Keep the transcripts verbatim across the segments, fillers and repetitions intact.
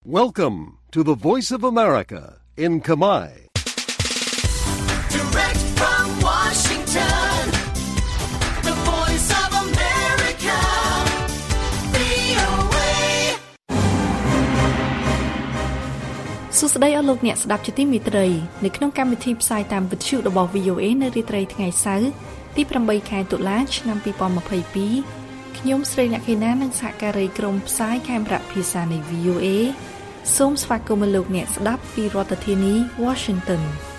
Welcome to the Voice of America in Khmer. Direct from Washington, the Voice of America, វី អូ เอ សួស្តីអស់លោកអ្នកស្ដាប់ជាទីមេត្រីនៅក្នុងកម្មវិធីផ្សាយតាមវិទ្យុរបស់ វី អូ เอ នៅរាត្រីថ្ងៃសៅរ៍ទីប្រាំបីខែតុលាឆ្នាំពីរពាន់ម្ភៃពីរខ្ញុំស្រីអ្នកខេណានិងសហការីក្រុមផ្សាយខេមរៈភាសានៃ វី អូ เอ សូមស្វាគមន៍លោកអ្នកស្ដាប់ពីរដ្ឋធានី Washington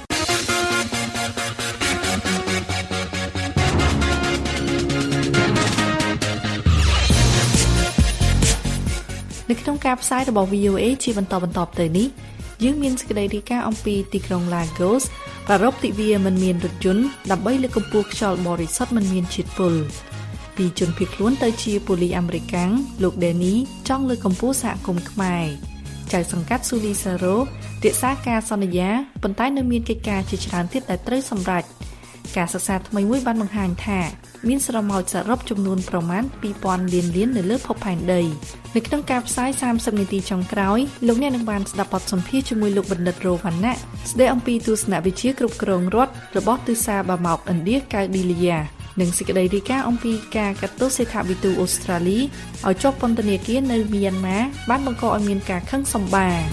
នៅក្នុងការផ្សាយរបស់ វី អូ เอ ជាបន្តបន្តទៅនេះយើងមានសេចក្តីរាយការណ៍អំពីទីក្រុង Lagos ប្រារព្ធទិវាមិនមានរថយន្តដើម្បីលើកកម្ពស់ខ្យល់បរិសុទ្ធមិនមានជាតិពុលពីជនភៀសខ្លួនទៅជាប៉ូលីសអាមេរិកាំងលោក Danny ចង់លើកកម្ពស់សហគមន៍ខ្មែរចៅសង្កាត់ Suli Saro រក្សាការសន្យាប៉ុន្តែនៅមានកិច្ចការជាច្រើនទៀតដែលត្រូវសម្រេចការសិក្សាថ្មីមួយបានបង្ហាញថាមានស្រមោចសរុបចំនួនប្រមាណពីរពាន់លានលាននៅលើភពផែនដីនៅក្នុងការផ្សាយសាមសិបនាទីចុងក្រោយលោកអ្នកនឹងបានស្ដាប់បទសម្ភាសន៍ជាមួយលោកបណ្ឌិតរវណ្ណៈស្ដីអំពីទស្សនវិជ្ជាគ្រប់គ្រងរដ្ឋរបស់ទិសាបាម៉ោកឥណ្ឌាកៅឌីលីយ៉ានិងសេចក្តីរាយការណ៍អំពីការកាត់ទោសសេដ្ឋវិទូអូស្ត្រាលីឲ្យជាប់ពន្ធនាគារនៅមីយ៉ាន់ម៉ាបានបង្កឲ្យមានការខឹងសម្បារ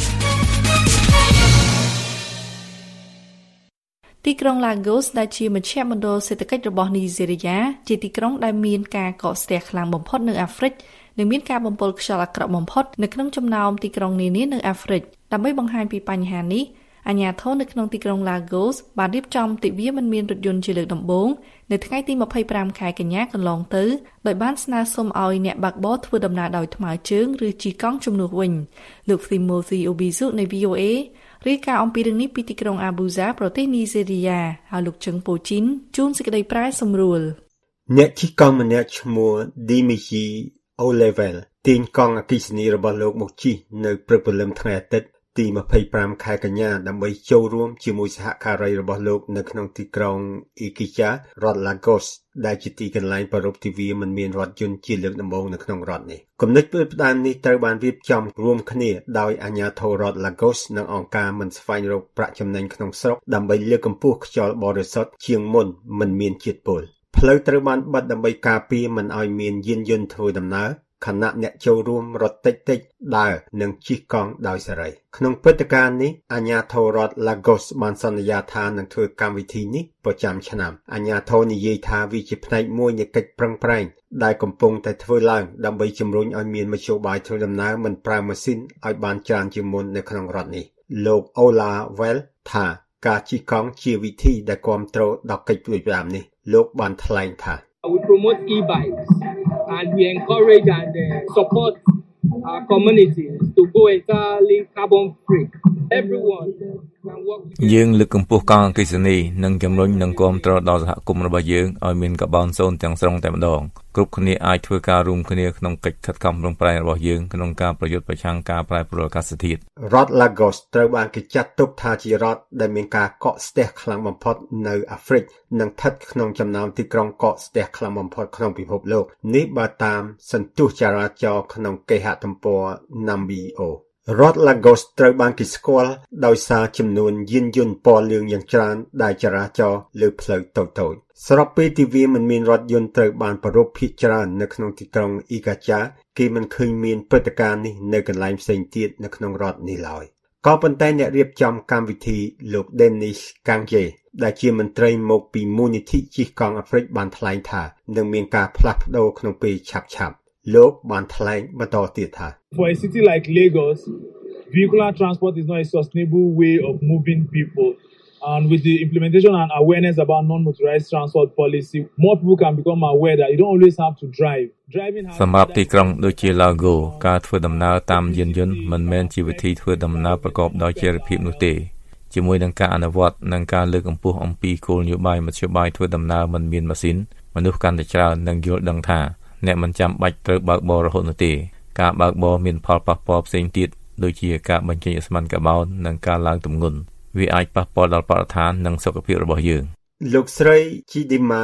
ទីក្រុង Lagos ដែលជាមជ្ឈមណ្ឌលសេដ្ឋកិច្ចរបស់នីហ្សេរីយ៉ាជាទីក្រុងដែលមានការកកស្ទះខ្លាំងបំផុតនៅអាហ្វ្រិកនិងមានការបំពុលខ្យល់អាក្រក់បំផុតនៅក្នុងចំណោមទីក្រុងនានានៅអាហ្វ្រិកដើម្បីបង្ហាញពីបញ្ហានេះអាជ្ញាធរនៅក្នុងទីក្រុង Lagos បានរៀបចំទិវាមិនមានរថយន្តជាលើកដំបូងនៅថ្ងៃទីម្ភៃប្រាំខែកញ្ញាកន្លងទៅដោយបានស្នើសុំឲ្យអ្នកបើកបរធ្វើដំណើរដោយថ្មើរជើងឬជិះកង់ជំនួសវិញលោក Timothy Obizu នៃ វី អូ เอ រាយការណ៍អំពីរឿងនេះពីទីក្រុង Abuja ប្រទេសនីហ្សេរីយ៉ាហើយលោកជឹងប៉ូជីនជួនសេចក្តីប្រែសម្រួលអ្នកជិះកង់ម្នាក់ឈ្មោះ Dimitri O'Level ទាញកង់អគ្គិសនីរបស់លោកមកជិះនៅព្រឹកព្រលឹមថ្ងៃអាទិត្យទីម្ភៃប្រាំខែកញ្ញាដើម្បីចូលរួមជាមួយសហការីរបស់លោកនៅក្នុងទីក្រុង Ikija រដ្ឋ Lagos ដែលជាទីកន្លែងប្រារព្ធទិវាមិនមានរថយន្តជាលើកដំបូងនៅក្នុងរដ្ឋនេះគំនិតផ្ដាំនេះត្រូវបានរៀបចំរួមគ្នាដោយអាជ្ញាធររដ្ឋ Lagos និងអង្គការមិនស្វែងរកប្រាក់ចំណេញក្នុងស្រុកដើម្បីលើកកម្ពស់ខ្យល់បរិសុទ្ធជាងមុនមិនមានជាតិពុលផ្លូវត្រូវបានបិទដើម្បីការពារមិនឲ្យមានយានយន្តធ្វើដំណើរខណៈអ្នកចូលរួមរត់តិចតិចដើរនិងជិះកង់ដោយសេរីក្នុងព្រឹត្តិការណ៍នេះអាជ្ញាធររដ្ឋ Lagos បានសន្យាថានឹងធ្វើកម្មវិធីនេះប្រចាំឆ្នាំអាជ្ញាធរនិយាយថាវាជាផ្នែកមួយនៃកិច្ចប្រឹងប្រែងដែលកំពុងតែធ្វើឡើងដើម្បីជំរុញឲ្យមានមធ្យោបាយធ្វើដំណើរមិនប្រើម៉ាស៊ីនឲ្យបានច្រើនជាងមុននៅក្នុងរដ្ឋនេះលោក O'Level ថាការជិះកង់ជាវិធីដែលគាំទ្រដល់កិច្ចព្រួយបារម្ភនេះលោកបានថ្លែងថា We promote e-bikes and we encourage and uh, support our communities to go entirely carbon free. Everyone can work. យើងលើកកម្ពស់កង់អគ្គិសនីនិងជំរុញនិងគាំទ្រដល់សហគមន៍របស់យើងឲ្យមានកាបូនសូន្យទាំងស្រុងតែម្ដងគ្រប់គ្នាអាចធ្វើការរួមគ្នាក្នុងកិច្ចខិតខំប្រឹងប្រែងរបស់យើងក្នុងការប្រយុទ្ធប្រឆាំងការប្រែប្រួលអាកាសធាតុរដ្ឋ Lagos ត្រូវបានគេចាត់ទុកថាជារដ្ឋដែលមានការកកស្ទះខ្លាំងបំផុតនៅអាហ្វ្រិកនិងស្ថិតក្នុងចំណោមទីក្រុងកកស្ទះខ្លាំងបំផុតក្នុងពិភពលោកនេះបើតាមសន្ទុះចរាចរណ៍ក្នុងគេហទំព័រ Nambioរដ្ឋ Lagos ត្រូវបានគេស្គាល់ដោយសារចំនួនយានយន្តពណ៌លឿងយ៉ាងច្រើនដែលចរាចរណ៍លើផ្លូវតូចៗស្របពេលទិវាមិនមានរថយន្តត្រូវបានប្រារព្ធភាគច្រើននៅក្នុងទីក្រុង Ikija គេមិនឃើញមានព្រឹត្តិការណ៍នេះនៅកន្លែងផ្សេងទៀតនៅក្នុងរដ្ឋនេះឡើយក៏ប៉ុន្តែអ្នករៀបចំកម្មវិធីលោក Dennis Kangye ដែលជាមន្ត្រីមកពីមូលនិធិជិះកង់អាហ្វ្រិកបានថ្លែងថានឹងមានការផ្លាស់ប្ដូរក្នុងពេលឆាប់ៗលោកបានថ្លែងបន្តទៀតថា For a city like Lagos, vehicular transport is not a sustainable way of moving people. And with the implementation and awareness about non-motorized transport policy, more people can become aware that you don't always have to drive. Driving has សម្រាប់ទីក្រុងដូចជា Lago ការធ្វើដំណើរតាមយានយន្តមិនមែនជាវិធីធ្វើដំណើរប្រកបដោយចីរភាពនោះទេជាមួយនឹងការអនុវត្តនិងការលើកកម្ពស់អំពីគោលនយោបាយមធ្យោបាយធ្វើដំណើរមិនមានម៉ាស៊ីនមនុស្សកាន់តែច្រើននឹងយល់ដឹងថាអ្នកមិនចាំបាច់ត្រូវបើកបររហូតនោះទេការបើកបរមានផលប៉ះពាល់ផ្សេងទៀតដូចជាការបញ្ចេញឧស្ម័នកាបូននិងការឡើងទម្ងន់វាអាចប៉ះពាល់ដល់បរិស្ថាននិងសុខភាពរបស់យើងលោកស្រី Chidima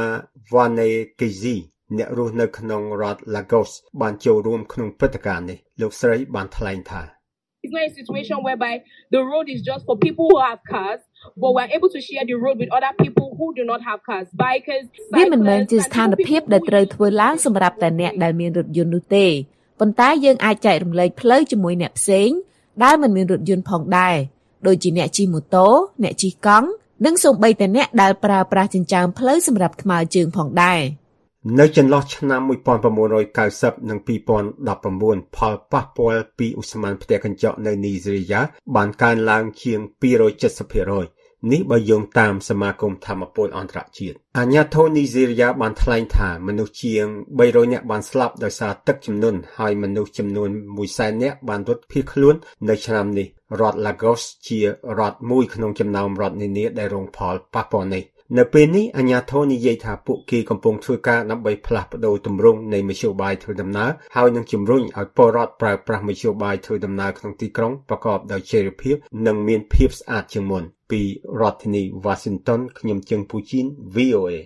Wanekezi អ្នករស់នៅក្នុងរដ្ឋ Lagos បានចូលរួមក្នុងព្រឹត្តិការណ៍នេះលោកស្រីបានថ្លែងថា It's not a situation whereby the road is just for people who have cars, but we're able to share the road with other people who do not have cars. Bikers, វាមិនមែនជាស្ថានភាពដែលត្រូវធ្វើឡើងសម្រាប់តែអ្នកដែលមានរថយន្តនោះទេប៉ុន្តែយើងអាចចែករំលែកផ្លូវជាមួយអ្នកផ្សេងដែលមិនមានរថយន្តផងដែរដូចជាអ្នកជិះម៉ូតូអ្នកជិះកង់និងសូម្បីតែអ្នកដែលប្រើប្រាស់ចិញ្ចើមផ្លូវសម្រាប់ថ្មើរជើងផងដែរនៅចន្លោះឆ្នាំnineteen ninetyនិងtwo thousand nineteenផលប៉ះពាល់ពីឧស្ម័នផ្ទះកញ្ចក់នៅនីហ្សេរីយ៉ាបានកើនឡើងជាងtwo hundred seventy percentនេះបើយោងតាមសមាគមធម្មពលអន្តរជាតិអាជ្ញាធរនីហ្សេរីយ៉ាបានថ្លែងថាមនុស្សជាងthree hundredនាក់បានស្លាប់ដោយសារទឹកជំនន់ហើយមនុស្សចំនួនone hundred thousandនាក់បានរត់ភៀសខ្លួននៅឆ្នាំនេះរដ្ឋ Lagos ជារដ្ឋមួយក្នុងចំណោមរដ្ឋនានាដែលរងផលប៉ះពាល់នេះនៅពេលនេះអាជ្ញាធរនិយាយថាពួកគេកំពុងធ្វើការដើម្បីផ្លាស់ប្តូរទម្រង់នៃមធ្យោបាយធ្វើដំណើរហើយនឹងជំរុញឲ្យពលរដ្ឋប្រើប្រាស់មធ្យោបាយធ្វើដំណើរក្នុងទីក្រុងប្រកបដោយចីរភាពនិងមានភាពស្អាតជាងមុនពីរដ្ឋធានី Washington ខ្ញុំជើងពូជីន V O A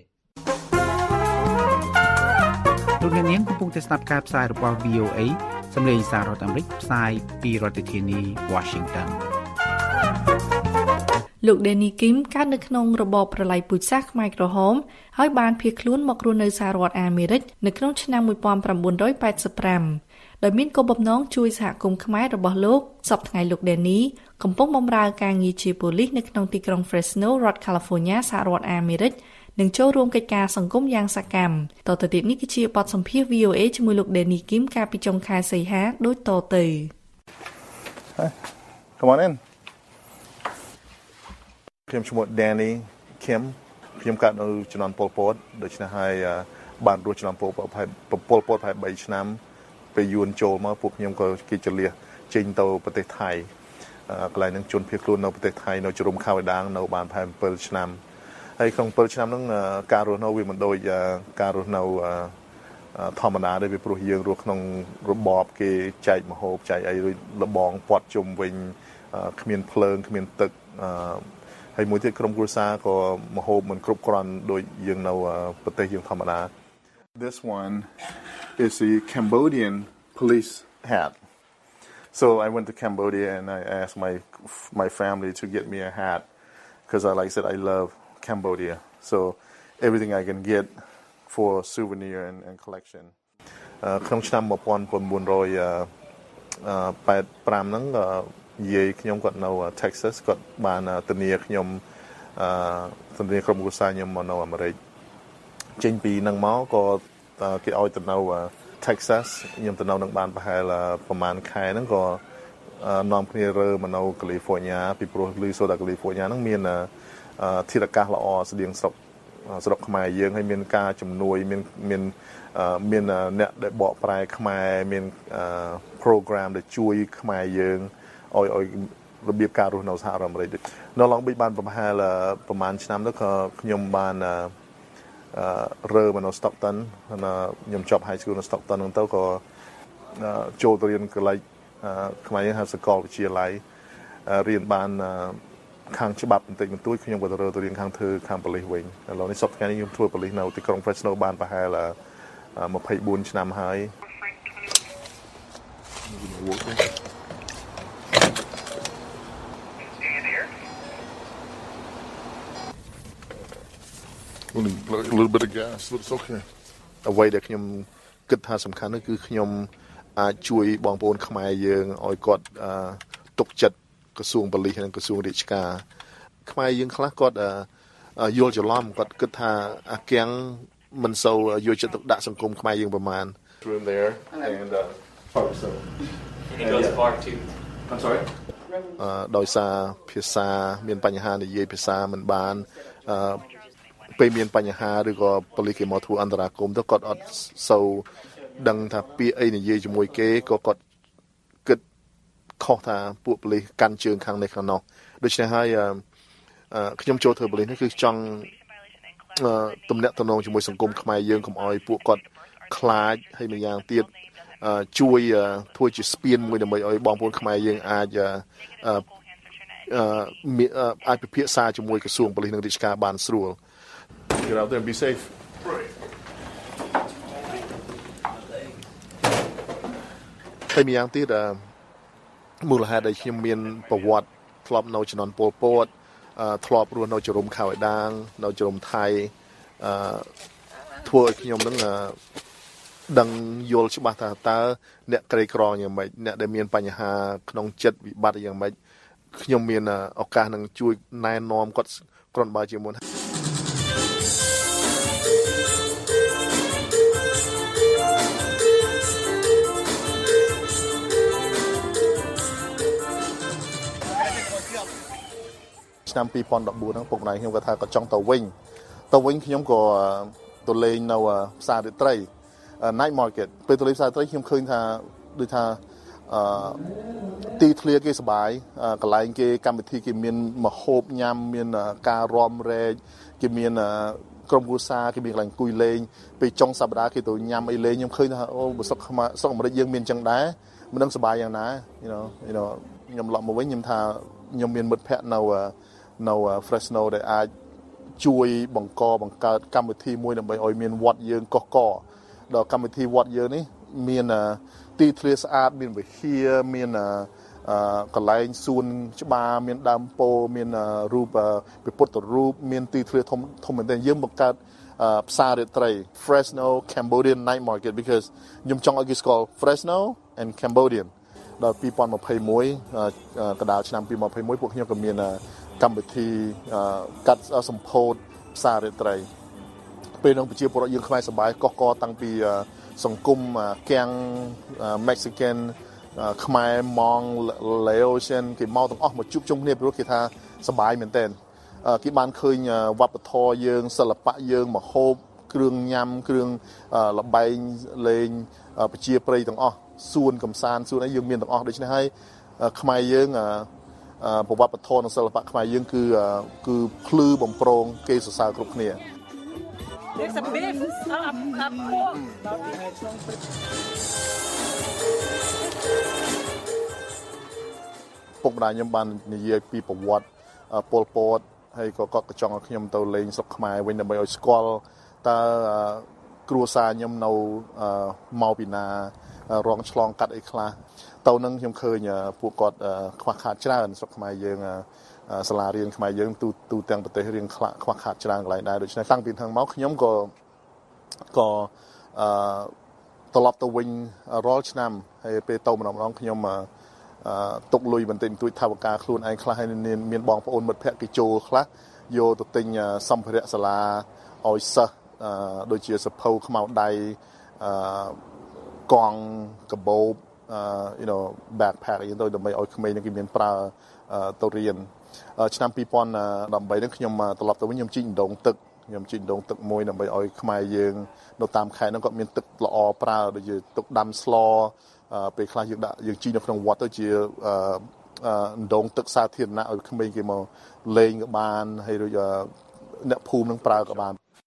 លោកអ្នកនាងកំពុងតែស្ដាប់ការផ្សាយរបស់ V O A សម្លេងសាររដ្ឋអាមេរិកផ្សាយពីរដ្ឋធានី Washington លោក Danny Kim កើតនៅក្នុងរបបប្រល័យពូជសាសន៍ខ្មែរក្រហមហើយបានភៀសខ្លួនមករស់នៅសហរដ្ឋអាមេរិកនៅក្នុងឆ្នាំnineteen eighty-fiveដោយមានគោលបំណងជួយសហគមន៍ខ្មែររបស់លោកសប្តាហ៍ថ្ងៃលោក Danny កំពុងបម្រើការងារជាប៉ូលីសនៅក្នុងទីក្រុង Fresno រដ្ឋ California សហរដ្ឋអាមេរិកនិងចូលរួមកិច្ចការសង្គមយ៉ាងសកម្មតទៅទៀតនេះគឺជាបទសម្ភាសន៍ V O A ជាមួយលោក Danny Kim កាលពីចុងខែសីហាដូចតទៅ Hi. Come on in. ខ្ញុំឈ្មោះ Danny Kim ខ្ញុំកើតនៅជំនាន់ប៉ុលពតដូច្នេះហើយបានរស់ជំនាន់ប៉ុលពតប៉ុលពតប្រហែលthreeឆ្នាំពេលយួនចូលមកពួកខ្ញុំក៏គេចលះចេញទៅប្រទេសថៃកន្លែងនឹងជនភៀសខ្លួននៅប្រទេសថៃនៅជ្រុំខៅដាងនៅបានប្រហែលsevenឆ្នាំហើយក្នុងsevenឆ្នាំហ្នឹងការរស់នៅវាមិនដូចការរស់នៅធម្មតាទេវាព្រោះយើងរស់ក្នុងរបបគេចែកម្ហូបចែកអីរួចលបងពាត់ជុំវិញគ្មានភ្លើងគ្មានទឹកហើយមួយទៀតក្រុមគ្រួសារក៏ម្ហូបមិនគ្រប់គ្រាន់ដូចយើងនៅប្រទេសយើងធម្មតា This one is the Cambodian police hat. So I went to Cambodia and I asked my my family to get me a hat because I like I said I love Cambodia. So everything I can get for souvenir and, and collection. ក្នុងឆ្នាំnineteen eighty-fiveហ្នឹងយាយខ្ញុំគាត់នៅ Texas គាត់បានធានាខ្ញុំធានាក្រុមគ្រួសារខ្ញុំមកនៅអាមេរិកចេញពីហ្នឹងមកក៏គេឲ្យទៅនៅ Texas ខ្ញុំទៅនៅនឹងបានប្រហែលប្រហែលខែហ្នឹងក៏នាំគ្នារើមកនៅ California ពីព្រោះឮសូថា California ហ្នឹងមានធាតុអាកាសល្អស្តៀងស្រុកស្រុកខ្មែរយើងហើយមានការជំនួយមានមានមានអ្នកដែលបកប្រែខ្មែរមាន program ដែលជួយខ្មែរយើងឲ្យឲ្យរបៀបការរស់នៅសហរដ្ឋអាមេរិកនៅឡងប៊ីបានប្រហែលប្រហែលឆ្នាំទៅក៏ខ្ញុំបានរើមកនៅ Stockton ខ្ញុំចប់ high school នៅ Stockton ហ្នឹងទៅក៏ចូលទៅរៀនកន្លែងខ្មែរយើងហៅសាកលវិទ្យាល័យរៀនបានខាងច្បាប់បន្តិចបន្តួចខ្ញុំក៏ទៅរើទៅរៀនខាងធ្វើខាងប៉ូលីសវិញឥឡូវនេះសប្តាហ៍នេះខ្ញុំធ្វើប៉ូលីសនៅទីក្រុង Fresno បានប្រហែលtwenty-fourឆ្នាំហើយ A little bit of gas, but it's okay. អ្វីដែលខ្ញុំគិតថាសំខាន់នោះគឺខ្ញុំអាចជួយបងប្អូនខ្មែរយើងឲ្យគាត់ទុកចិត្តក្រសួងប៉ូលីសនិងក្រសួងរាជការខ្មែរយើងខ្លះគាត់យល់ច្រឡំគាត់គិតថាអាគាំងមិនសូវយកចិត្តទុកដាក់សង្គមខ្មែរយើងប្រហែល Room there and uh park so it goes far too. I'm sorry. ដោយសារភាសាមានបញ្ហានិយាយភាសាមិនបានអឺពេលមានបញ្ហាឬក៏ប៉ូលីសគេមកធ្វើអន្តរាគមន៍ទៅគាត់អត់សូវដឹងថាពាក្យអីនិយាយជាមួយគេក៏គាត់គិតខុសថាពួកប៉ូលីសកាន់ជើងខាងនេះខាងនោះដូច្នេះហើយខ្ញុំចូលធ្វើប៉ូលីសនេះគឺចង់ទំនាក់ទំនងជាមួយសង្គមខ្មែរយើងកុំឲ្យពួកគាត់ខ្លាចហើយម្យ៉ាងទៀតជួយធ្វើជាស្ពានមួយដើម្បីឲ្យបងប្អូនខ្មែរយើងអាចអាចពិភាក្សាជាមួយក្រសួងប៉ូលីសនិងរាជការបានស្រួល Get out there and be safe. Right. ហើយម្យ៉ាងទៀតមូលហេតុដែលខ្ញុំមានប្រវត្តិធ្លាប់នៅជំនាន់ពលពតធ្លាប់រស់នៅជរុំខៅឯដាងនៅជរុំថៃអឺធ្វើឲ្យខ្ញុំនឹងដឹងយល់ច្បាស់ថាតើអ្នកក្រីក្រយ៉ាងម៉េចអ្នកដែលមានបញ្ហាក្នុងចិត្តវិបត្តិយ៉ាងម៉េចខ្ញុំមានឱកាសនឹងជួយណែនាំគាត់គ្រាន់បើជាមុនឆ្នាំពីរពាន់ដប់បួនហ្នឹងពុកម្ដាយខ្ញុំគាត់ថាគាត់ចង់ទៅវិញទៅវិញខ្ញុំក៏ទៅលេងនៅផ្សាររាត្រី night market ពេលទៅលេងផ្សាររាត្រីខ្ញុំឃើញថាដូចថាអឺទីធ្លាគេសប្បាយកន្លែងគេកម្មវិធីគេមានម្ហូបញ៉ាំមានការរំរែកគេមានក្រុមគ្រួសារគេមានកន្លែងអង្គុយលេងពេលចុងសប្តាហ៍គេទៅញ៉ាំអីលេងខ្ញុំឃើញថាអូបើស្រុកខ្មែរស្រុកអាមេរិកយើងមានចឹងដែរមិនដឹងសប្បាយយ៉ាងណា you know you know ខ្ញុំឡប់មកវិញខ្ញុំថាខ្ញុំមានមិត្តភ័ក្តិនៅនៅ Fresno ដែលអាចជួយបង្កបង្កើតកម្មវិធីមួយដើម្បីឲ្យមានវត្តយើងកកកដល់កម្មវិធីវត្តយើងនេះមានទីធ្លាស្អាតមានវិហារមានកន្លែងសួនច្បារមានដើមពោធិ៍មានរូបព្រះពុទ្ធរូបមានទីធ្លាធំធំមែនទែនយើងបង្កើតផ្សាររាត្រី Fresno Cambodian Night Market because ខ្ញុំចង់ឲ្យគេស្គាល់ Fresno and Cambodian ដល់ពីរពាន់ម្ភៃមួយកណ្ដាលឆ្នាំពីរពាន់ម្ភៃមួយពួកខ្ញុំក៏មានកម្មវិធីកាត់សម្ពោធផ្សាររាត្រីពេលនោះប្រជាពលរដ្ឋយើងខ្មែរសប្បាយកកកតាំងពីសង្គមកាំង Mexican ខ្មែរម៉ង Laotian គេមកទាំងអស់មកជួបជុំគ្នាព្រោះគេថាសប្បាយមែនទែនគេបានឃើញវប្បធម៌យើងសិល្បៈយើងម្ហូបគ្រឿងញ៉ាំគ្រឿងលបែងលេងប្រជាប្រិយទាំងអស់សួនកំសាន្តសួនអីយើងមានទាំងអស់ដូច្នេះហើយខ្មែរយើងប្រវត្តិធម៌និងសិល្បៈខ្មែរយើងគឺគឺភ្លឺបំប្រងគេសរសើរគ្រប់គ្នាពុកម្ដាយខ្ញុំបាននិយាយពីប្រវត្តិពលពតហើយក៏គាត់ក៏ចង់ឲ្យខ្ញុំទៅលេងស្រុកខ្មែរវិញដើម្បីឲ្យស្គាល់តើគ្រួសារខ្ញុំនៅមកពីណារងឆ្លងកាត់អីខ្លះទៅនឹងខ្ញុំឃើញពួកគាត់ខ្វះខាតច្រើនស្រុកខ្មែរយើងសាលារៀនខ្មែរយើងទូទូទាំងប្រទេសរៀងខ្វះខាតច្រើនកន្លែងដែរដូច្នេះតាំងពីហ្នឹងមកខ្ញុំក៏ក៏អឺត្រឡប់ទៅវិញរាល់ឆ្នាំហើយពេលទៅម្ដងម្ដងខ្ញុំអឺទុកលុយបន្តិចបន្តួចថវិកាខ្លួនឯងខ្លះហើយមានបងប្អូនមិត្តភក្តិគេចូលខ្លះយកទៅទិញសម្ភារៈសាលាឲ្យសិស្សដូចជាសភៅខ្មៅដៃអឺកង់កាបូបyou know backpack អីទៅដើម្បីឲ្យក្មេងគេមានប្រើទៅរៀនឆ្នាំពីរពាន់ដប់បីនេះខ្ញុំត្រឡប់ទៅវិញខ្ញុំជីកដងទឹកខ្ញុំជីកដងទឹកមួយដើម្បីឲ្យខ្មែរយើងនៅតាមខេត្តហ្នឹងគាត់មានទឹកល្អប្រើដូចជាទឹកដាំស្លពេលខ្លះយើងដាក់យើងជីកនៅក្នុងវត្តទៅជាដងទឹកសាធារណៈឲ្យក្មេងគេមកលេងក៏បានហើយដូចអ្នកភូមិនឹងប្រើក៏បាន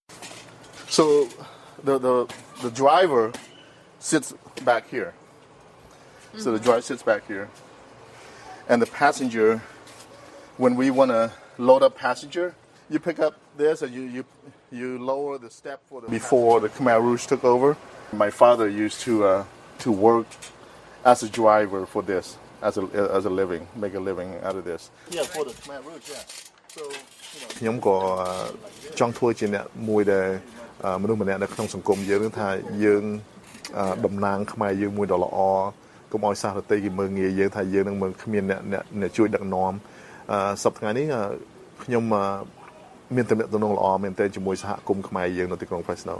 So the the the driver sits back here. So the driver sits back here. And the passenger, when we want to load up passenger, you pick up this and you, you, you lower the step for the... Before the Khmer Rouge took over, my father used to uh, to work as a driver for this, as a, as a living, make a living out of this. Yeah, for the Khmer Rouge, yeah. So, you know... ខ្ញុំក៏ចង់ធ្វើជាអ្នកមួយដែលមនុស្សម្នាក់នៅក្នុងសង្គមយើងថាយើងតំណាងខ្មែរយើងមួយដ៏ល្អកុំឲ្យសាសរតីគេមើលងាយយើងថាយើងនឹងមើលគ្មានអ្នកអ្នកជួយដឹកនាំសប្តាហ៍ថ្ងៃនេះខ្ញុំមានទំនាក់ទំនងល្អមែនទែនជាមួយសហគមន៍ខ្មែរយើងនៅទីក្រុង Fresno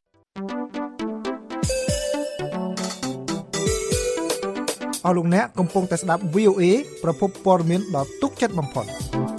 អស់លោកអ្នកកំពុងតែស្ដាប់ វី អូ เอ ប្រភពព័ត៌មានដ៏ទុកចិត្តបំផុត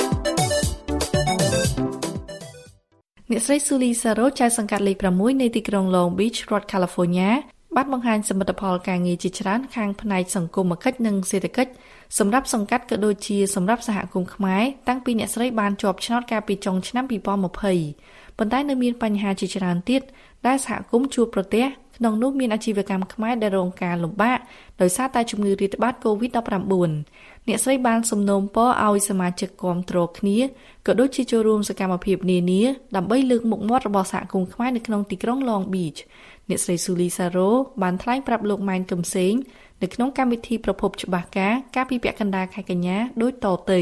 អ្នកស្រីស៊ូលីសារ៉ូចៅសង្កាត់លេខប្រាំមួយនៃទីក្រុង Long Beach រដ្ឋ California បានបង្ហាញសមិទ្ធផលការងារជាច្រើនខាងផ្នែកសង្គមគិច្ចនិងសេដ្ឋកិច្ចសម្រាប់សង្កាត់ក៏ដូចជាសម្រាប់សហគមន៍ខ្មែរតាំងពីអ្នកស្រីបានជាប់ឆ្នោតកាលពីចុងឆ្នាំពីរពាន់ម្ភៃប៉ុន្តែនៅមានបញ្ហាជាច្រើនទៀតដែលសហគមន៍ជួបប្រទះក្នុងនោះមានអាជីវកម្មខ្មែរដែលរងការលំបាកដោយសារតែជំងឺរាតត្បាត កូវីដ ដប់ប្រាំបួន អ្នកស្រីបានសំណូមពរឲ្យសមាជិកគាំទ្រគ្នាក៏ដូចជាចូលរួមសកម្មភាពនានាដើម្បីលើកមុខមាត់របស់សហគមន៍ខ្មែរនៅក្នុងទីក្រុង Long Beach អ្នកស្រីស៊ូលីសារ៉ូបានថ្លែងប្រាប់លោកម៉ែនកឹមសេងនៅក្នុងកម្មវិធីប្រភពច្បាស់ការកាលពីពាក់កណ្ដាលខែកញ្ញាដូចតទៅ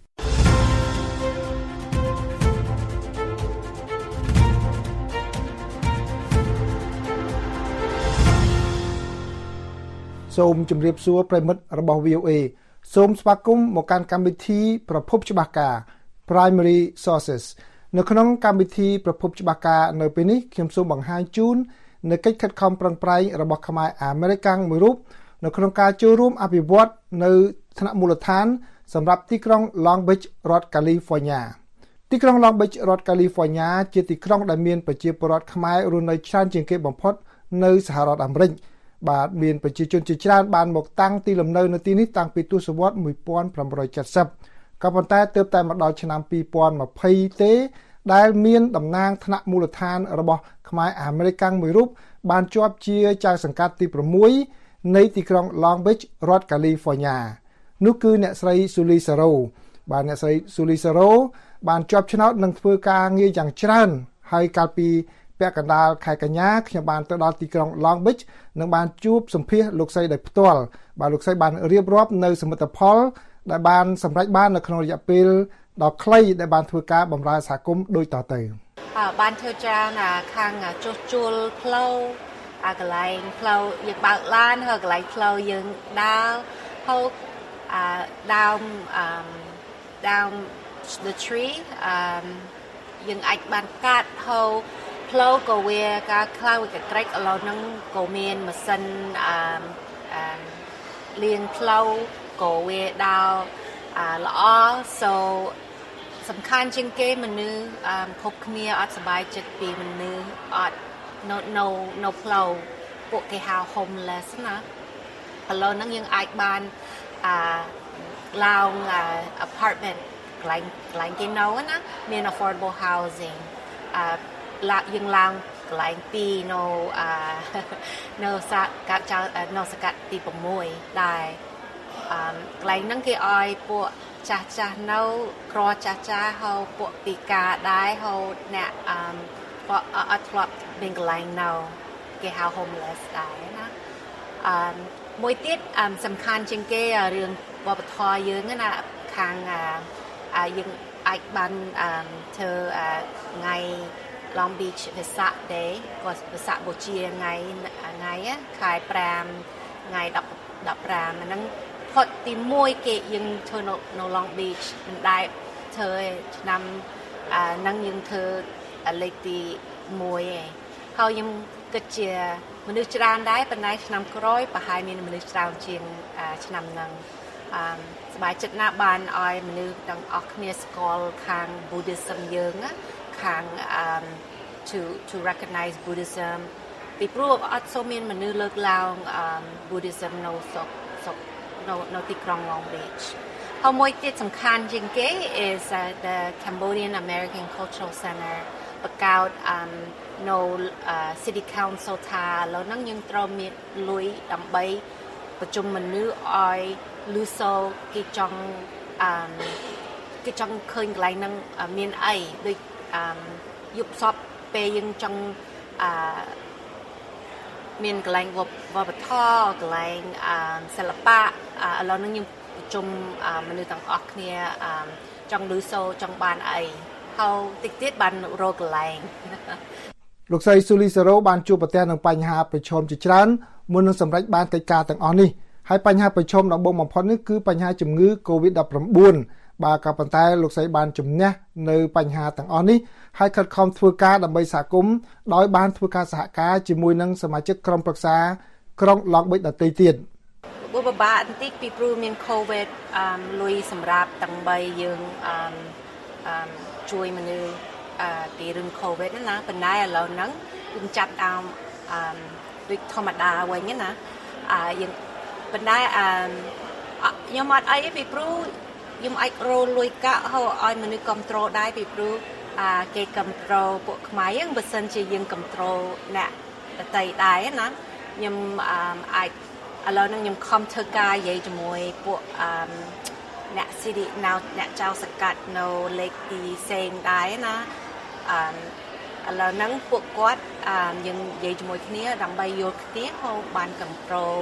សូមជម្រាបសួរប្រិមិត្តរបស់ វី អូ เอ សូមស្វាគមន៍មកកាន់កម្មវិធីប្រភពច្បាស់ការ Primary Sources នៅក្នុងកម្មវិធីប្រភពច្បាស់ការនៅពេលនេះខ្ញុំសូមបង្ហាញជូននៅកិច្ចខិតខំប្រឹងប្រែងរបស់ខ្មែរអាមេរិកាំងមួយរូបនៅក្នុងការចូលរួមអភិវឌ្ឍនៅថ្នាក់មូលដ្ឋានសម្រាប់ទីក្រុង Long Beach រដ្ឋ California ទីក្រុង Long Beach រដ្ឋ California ជាទីក្រុងដែលមានប្រជាពលរដ្ឋខ្មែររស់នៅច្រើនជាងគេបំផុតនៅសហរដ្ឋអាមេរិកបាទមានប្រជាជនជាច្រើនបានមកតាំងទីលំនៅនៅទីនេះតាំងពីទសវត្សរ៍nineteen seventyក៏ប៉ុន្តែទើបតែមកដល់ឆ្នាំtwenty twentyទេដែលមានតំណាងថ្នាក់មូលដ្ឋានរបស់ខ្មែរអាមេរិកាំងមួយរូបបានជាប់ជាចៅសង្កាត់ទីsixនៃទីក្រុង Long Beach រដ្ឋ California នោះគឺអ្នកស្រី Suli Saro បាទអ្នកស្រី Suli Saro បានជាប់ឆ្នោតនឹងធ្វើការងារយ៉ាងច្រើនហើយកាលពីពាក់កណ្ដាលខែកញ្ញាខ្ញុំបានទៅដល់ទីក្រុង Long Beach និងបានជួបសម្ភាសលោកស្រីដោយផ្ទាល់បាទលោកស្រីបានរៀបរាប់នៅសមិទ្ធផលដែលបានសម្រេចបាននៅក្នុងរយៈពេលដ៏ខ្លីដែលបានធ្វើការបម្រើសហគមន៍ដូចតទៅបានធ្វើច្រើនខាងចុះជួលផ្លូវអាកន្លែងផ្លូវយើងបើកឡានហើយកន្លែងផ្លូវយើងដើរហូបអាដើមអឺដើម the tree អឺយើងអាចបានកាត់ហូបផ្លូវក៏វាការខ្លៅវាក៏ត្រេកឥឡូវហ្នឹងក៏មានម៉ាស៊ីនអឺអឺលាងផ្លូវក៏វាដើរអឺល្អ so សំខាន់ជាងគេមនុស្សអឺគ្រប់គ្នាអត់សប្បាយចិត្តពីមនុស្សអត់នៅនៅនៅផ្លូវពួកគេហៅ homeless ណាឥឡូវហ្នឹងយើងអាចបានអឺឡើង apartment កន្លែងកន្លែងគេនៅណាមាន affordable housing អឺឡាយើងឡើងកន្លែងពីរនៅអឺនៅសាកាត់ចៅនៅសកាត់ទីsixដែរអឺកន្លែងហ្នឹងគេឲ្យពួកចាស់ចាស់នៅក្រចាស់ចាស់ហៅពួកពីការដែរហៅអ្នកអឺពួកអត់ធ្លាប់មានកន្លែងនៅគេហៅ homeless ដែរណាអឺមួយទៀតអឺសំខាន់ជាងគេរឿងវប្បធម៌យើងណាខាងអឺយើងអាចបានអឺធ្វើថ្ងៃ Long Beach Vesak Day ក៏វិសាខបូជាថ្ងៃថ្ងៃខែfiveថ្ងៃten fifteenហ្នឹងផុតទីoneគេយើងធ្វើនៅនៅ Long Beach មិនដែរធ្វើឆ្នាំអាហ្នឹងយើងធ្វើលេខទីoneឯងហើយខ្ញុំគិតជាមនុស្សច្រើនដែរប៉ុន្តែឆ្នាំក្រោយប្រហែលមានមនុស្សច្រើនជាងឆ្នាំហ្នឹងអឺសប្បាយចិត្តណាស់បានឲ្យមនុស្សទាំងអស់គ្នាស្គាល់ខាង Buddhism យើងណាខាង um to to recognize Buddhism ពីព្រោះអត់សូវមានមនុស្សលើកឡើង um Buddhism នៅសុកសុកនៅនៅទីក្រុង Long Beach ហើយមួយទៀតសំខាន់ជាងគេ is uh, the Cambodian American Cultural Center បង្កើត um នៅ uh, City Council ថាឥឡូវហ្នឹងយើងត្រូវមានលុយដើម្បីប្រជុំមនុស្សឲ្យលឺសូគេចង់ um គេចង់ឃើញកន្លែងហ្នឹងមានអីដូចអឺយប់សពពេលយើងចង់អឺមានកន្លែងវប្បធម៌កន្លែងអឺសិល្បៈឥឡូវហ្នឹងយើងប្រជុំមនុស្សទាំងអស់គ្នាអឺចង់លឺសូចង់បានអីហើយតិចទៀតបានរកកន្លែងលោកស្រី Suli Saro បានជួបប្រទះនឹងបញ្ហាប្រឈមជាច្រើនមុននឹងសម្រេចបានកិច្ចការទាំងអស់នេះហើយបញ្ហាប្រឈមដំបូងបំផុតនេះគឺបញ្ហាជំងឺ COVID nineteenបាទក៏ប៉ុន្តែលោកស្រីបានជំនះនៅបញ្ហាទាំងអស់នេះហើយខិតខំធ្វើការដើម្បីសហគមន៍ដោយបានធ្វើការសហការជាមួយនឹងសមាជិកក្រុមប្រឹក្សាក្រុង Long Beach ដទៃទៀតបុព្វបាបន្តិចពីព្រោះមាន COVID អឺលុយសម្រាប់ដើម្បីយើងអឺអឺជួយមនុស្សអឺពីរឿង COVID ណាប៉ុន្តែឥឡូវហ្នឹងយើងចាប់ដើមអឺដូចធម្មតាវិញណាអឺយើងប៉ុន្តែអឺខ្ញុំអត់អីពីព្រោះខ្ញុំអាចរលលុយកាក់ហៅឲ្យមនុស្សគ្រប់ត្រូលដែរពីព្រោះអាគេគ្រប់ត្រូលពួកខ្មែរយើងបើសិនជាយើងគ្រប់ត្រូលអ្នកដទៃដែរណាខ្ញុំអាចឥឡូវហ្នឹងខ្ញុំខំធ្វើការនិយាយជាមួយពួកអឺអ្នក City នៅអ្នកចៅសង្កាត់នៅលេខទីផ្សេងដែរណាអឺឥឡូវហ្នឹងពួកគាត់អឺយើងនិយាយជាមួយគ្នាដើម្បីយល់គ្នាហៅបានគ្រប់ត្រូលអ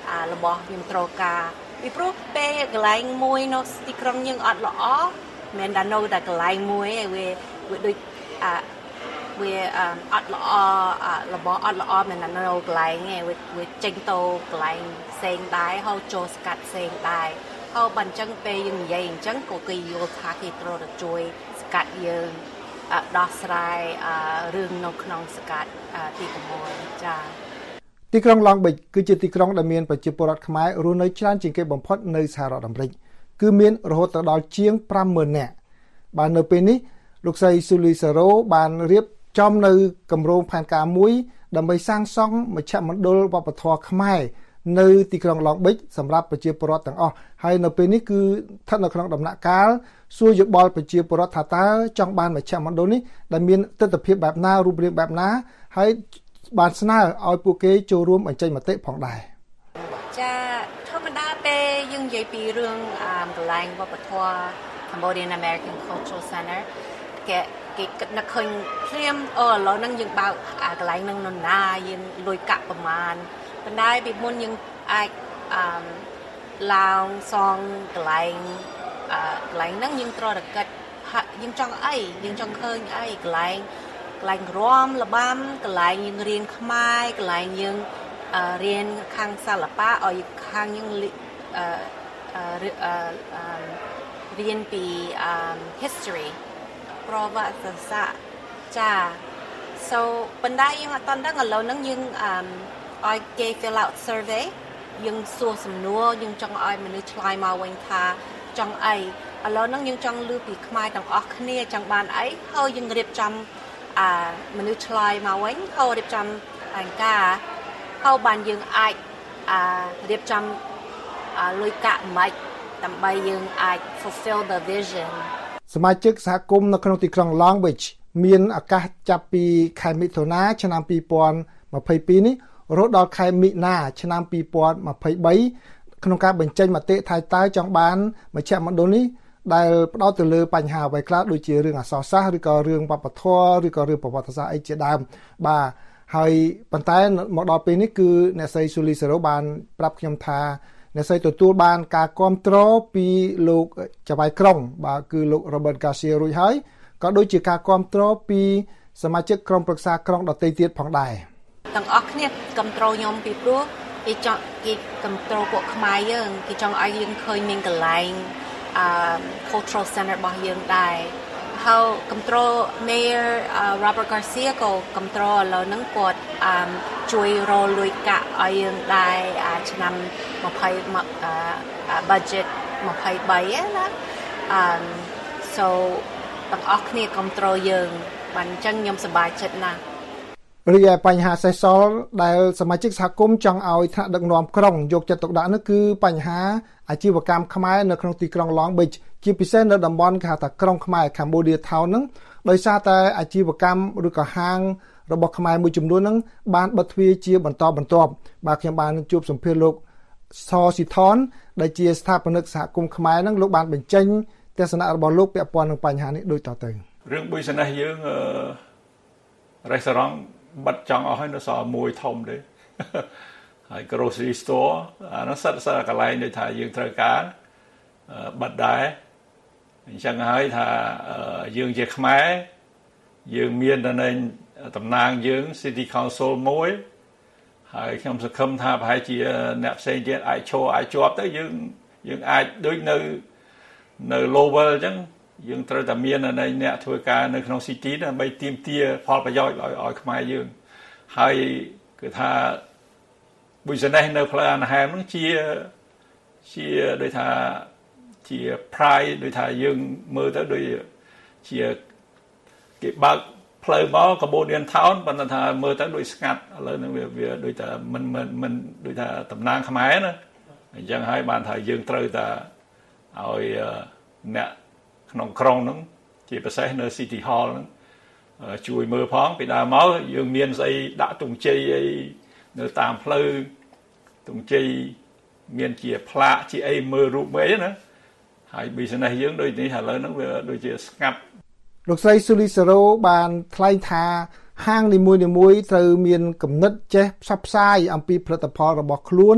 អារបស់ខ្ញុំត្រូវការពីព្រោះពេលកន្លែងមួយនៅទីក្រុងយើងអត់ល្អមិនដែលនៅតែកន្លែងមួយឯងវាវាដូចអាវាអត់ល្អរបស់អត់ល្អមិនដែលនៅកន្លែងឯងវាចេញទៅកន្លែងផ្សេងដែរហើយចូលស្កាត់ផ្សេងដែរហើយបើអញ្ចឹងពេលយើងនិយាយអញ្ចឹងក៏គេយល់ថាគេត្រូវតែជួយស្កាត់យើងដោះស្រាយរឿងនៅក្នុងស្កាត់ទីប្រមូលចា៎ទីក្រុង Long Beach គឺជាទីក្រុងដែលមានប្រជាពលរដ្ឋខ្មែររស់នៅច្រើនជាងគេបំផុតនៅសហរដ្ឋអាមេរិកគឺមានរហូតដល់ជាង ប្រាំម៉ឺន នាក់បាទនៅពេលនេះលោកស្រី Suli Saro បានរៀបចំនៅគម្រោងផែនការមួយដើម្បីសាងសង់មជ្ឈមណ្ឌលវប្បធម៌ខ្មែរនៅទីក្រុង Long Beach សម្រាប់ប្រជាពលរដ្ឋទាំងអស់ហើយនៅពេលនេះគឺស្ថិតនៅក្នុងដំណាក់កាលសួរយោបល់ប្រជាពលរដ្ឋថាតើចង់បានមជ្ឈមណ្ឌលនេះដែលមានទិដ្ឋភាពបែបណារូបរាងបែបណាហើយបានស្នើឲ្យពួកគេចូលរួមបញ្ចេញមតិផងដែរចាធម្មតាពេលយើងនិយាយពីរឿងកន្លែងវប្បធម៌ Cambodian American Cultural Center គេគេគិតនឹកឃើញភ្លាមអូឥឡូវហ្នឹងយើងបើកកន្លែងហ្នឹងនរណាយើងលុយកាក់ប្រមាណប៉ុន្តែពីមុនយើងអាចអឺឡើងសងកន្លែងអឺកន្លែងហ្នឹងយើងត្រូវតែគិតយើងចង់អីយើងចង់ឃើញអីកន្លែងកន្លែងរំលបាំកន្លែងយើងរៀនខ្មែរកន្លែងយើងរៀនខាងសិល្បៈឲ្យខាងយើងអឺអឺរៀនពី history ប្រវត្តិសាស្ត្រចា so បណ្ដាយើងអត់តដឹងឥឡូវហ្នឹងយើងឲ្យគេ fill out survey យើងសួរសំណួរយើងចង់ឲ្យមនុស្សឆ្លើយមកវិញថាចង់អីឥឡូវហ្នឹងយើងចង់ឮពីខ្មែរទាំងអស់គ្នាចង់បានអីហើយយើងរៀបចំអាមនុស្សឆ្លើយមកវិញហើយរៀបចំអង្គការហើយបានយើងអាចអារៀបចំលុយកាក់មិនដើម្បីយើងអាច fulfill the vision សមាជិកសហគមន៍នៅក្នុងទីក្រុង Long Beach មានឱកាសចាប់ពីខែមិថុនាឆ្នាំពីរពាន់ម្ភៃពីរនេះរហូតដល់ខែមីនាឆ្នាំពីរពាន់ម្ភៃបីក្នុងការបញ្ចេញមតិថាតើចង់បានមជ្ឈមណ្ឌលនេះដែលផ្ដោតទៅលើបញ្ហាអ្វីខ្លះដូចជារឿងអក្សរសាស្ត្រឬក៏រឿងវប្បធម៌ឬក៏រឿងប្រវត្តិសាស្ត្រអីជាដើមបាទហើយប៉ុន្តែមកដល់ពេលនេះគឺអ្នកស្រី Suli Saro បានប្រាប់ខ្ញុំថាអ្នកស្រីទទួលបានការគាំទ្រពីលោកចៅហ្វាយក្រុងបាទគឺលោក Robert Garcia រួចហើយក៏ដូចជាការគាំទ្រពីសមាជិកក្រុមប្រឹក្សាក្រុងដទៃទៀតផងដែរទាំងអស់គ្នាគាំទ្រខ្ញុំពីព្រោះគេចង់គេគាំទ្រពួកខ្មែរយើងគេចង់ឲ្យយើងឃើញមានកន្លែងអឺ cultural center របស់យើងដែរហើយគាំទ្រ Mayor Robert Garcia ក៏គាំទ្រឥឡូវហ្នឹងគាត់អឺជួយរកលុយកាក់ឲ្យយើងដែរឆ្នាំ20 budget ម្ភៃបីណាអឺ so ទាំងអស់គ្នាគាំទ្រយើងបានអញ្ចឹងខ្ញុំសប្បាយចិត្តណាស់រីឯបញ្ហាសេសសល់ដែលសមាជិកសហគមន៍ចង់ឲ្យថ្នាក់ដឹកនាំក្រុងយកចិត្តទុកដាក់នោះគឺបញ្ហាអាជីវកម្មខ្មែរនៅក្នុងទីក្រុង Long Beach ជាពិសេសនៅតំបន់គេហៅថាក្រុងខ្មែរ Cambodia Town ហ្នឹងដោយសារតែអាជីវកម្មឬក៏ហាងរបស់ខ្មែរមួយចំនួនហ្នឹងបានបិទទ្វារជាបន្តបន្ទាប់បាទខ្ញុំបានជួបសម្ភាសន៍លោកសស៊ីថនដែលជាស្ថាបនិកសហគមន៍ខ្មែរហ្នឹងលោកបានបញ្ចេញទស្សនៈរបស់លោកពាក់ព័ន្ធនឹងបញ្ហានេះដូចតទៅរឿង business យើងអឺ restaurant បាត់ចង់អស់ហើយនៅសល់មួយធំទេហើយ grocery store អានោះសិតសិតកន្លែងដែលថាយើងត្រូវការបាត់ដែរអញ្ចឹងហើយថាយើងជាខ្មែរយើងមាននៅតំណាងយើង City Council មួយហើយខ្ញុំសង្ឃឹមថាប្រហែលជាអ្នកផ្សេងទៀតអាចឈរអាចជាប់ទៅយើងយើងអាចដូចនៅនៅ lower អញ្ចឹងយើងត្រូវតែមាននៅអ្នកធ្វើការនៅក្នុង city ដើម្បីទាមទារផលប្រយោជន៍ឲ្យឲ្យខ្មែរយើងហើយគឺថា business នៅផ្លូវអាហារហ្នឹងជាជាដូចថាជា pride ដូចថាយើងមើលទៅដូចជាគេបើកផ្លូវមក Cambodian Town ប៉ុន្តែថាមើលទៅដូចស្ងាត់ឥឡូវហ្នឹងវាវាដូចថាមិនមិនមិនដូចថាតំណាងខ្មែរណាអញ្ចឹងហើយបានថាយើងត្រូវតែឲ្យអ្នកក្នុងក្រុងហ្នឹងជាពិសេសនៅ City Hall ហ្នឹងជួយមើលផងពីដើមមកយើងមានស្អីដាក់ទង់ជ័យអីនៅតាមផ្លូវទង់ជ័យមានជាផ្លាកជាអីមើលរូបអីណាហើយ business យើងដូចនេះឥឡូវហ្នឹងវាដូចជាស្ងាត់លោកស្រី Suli Saro បានថ្លែងថាហាងនីមួយៗត្រូវមានគំនិតចេះផ្សព្វផ្សាយអំពីផលិតផលរបស់ខ្លួន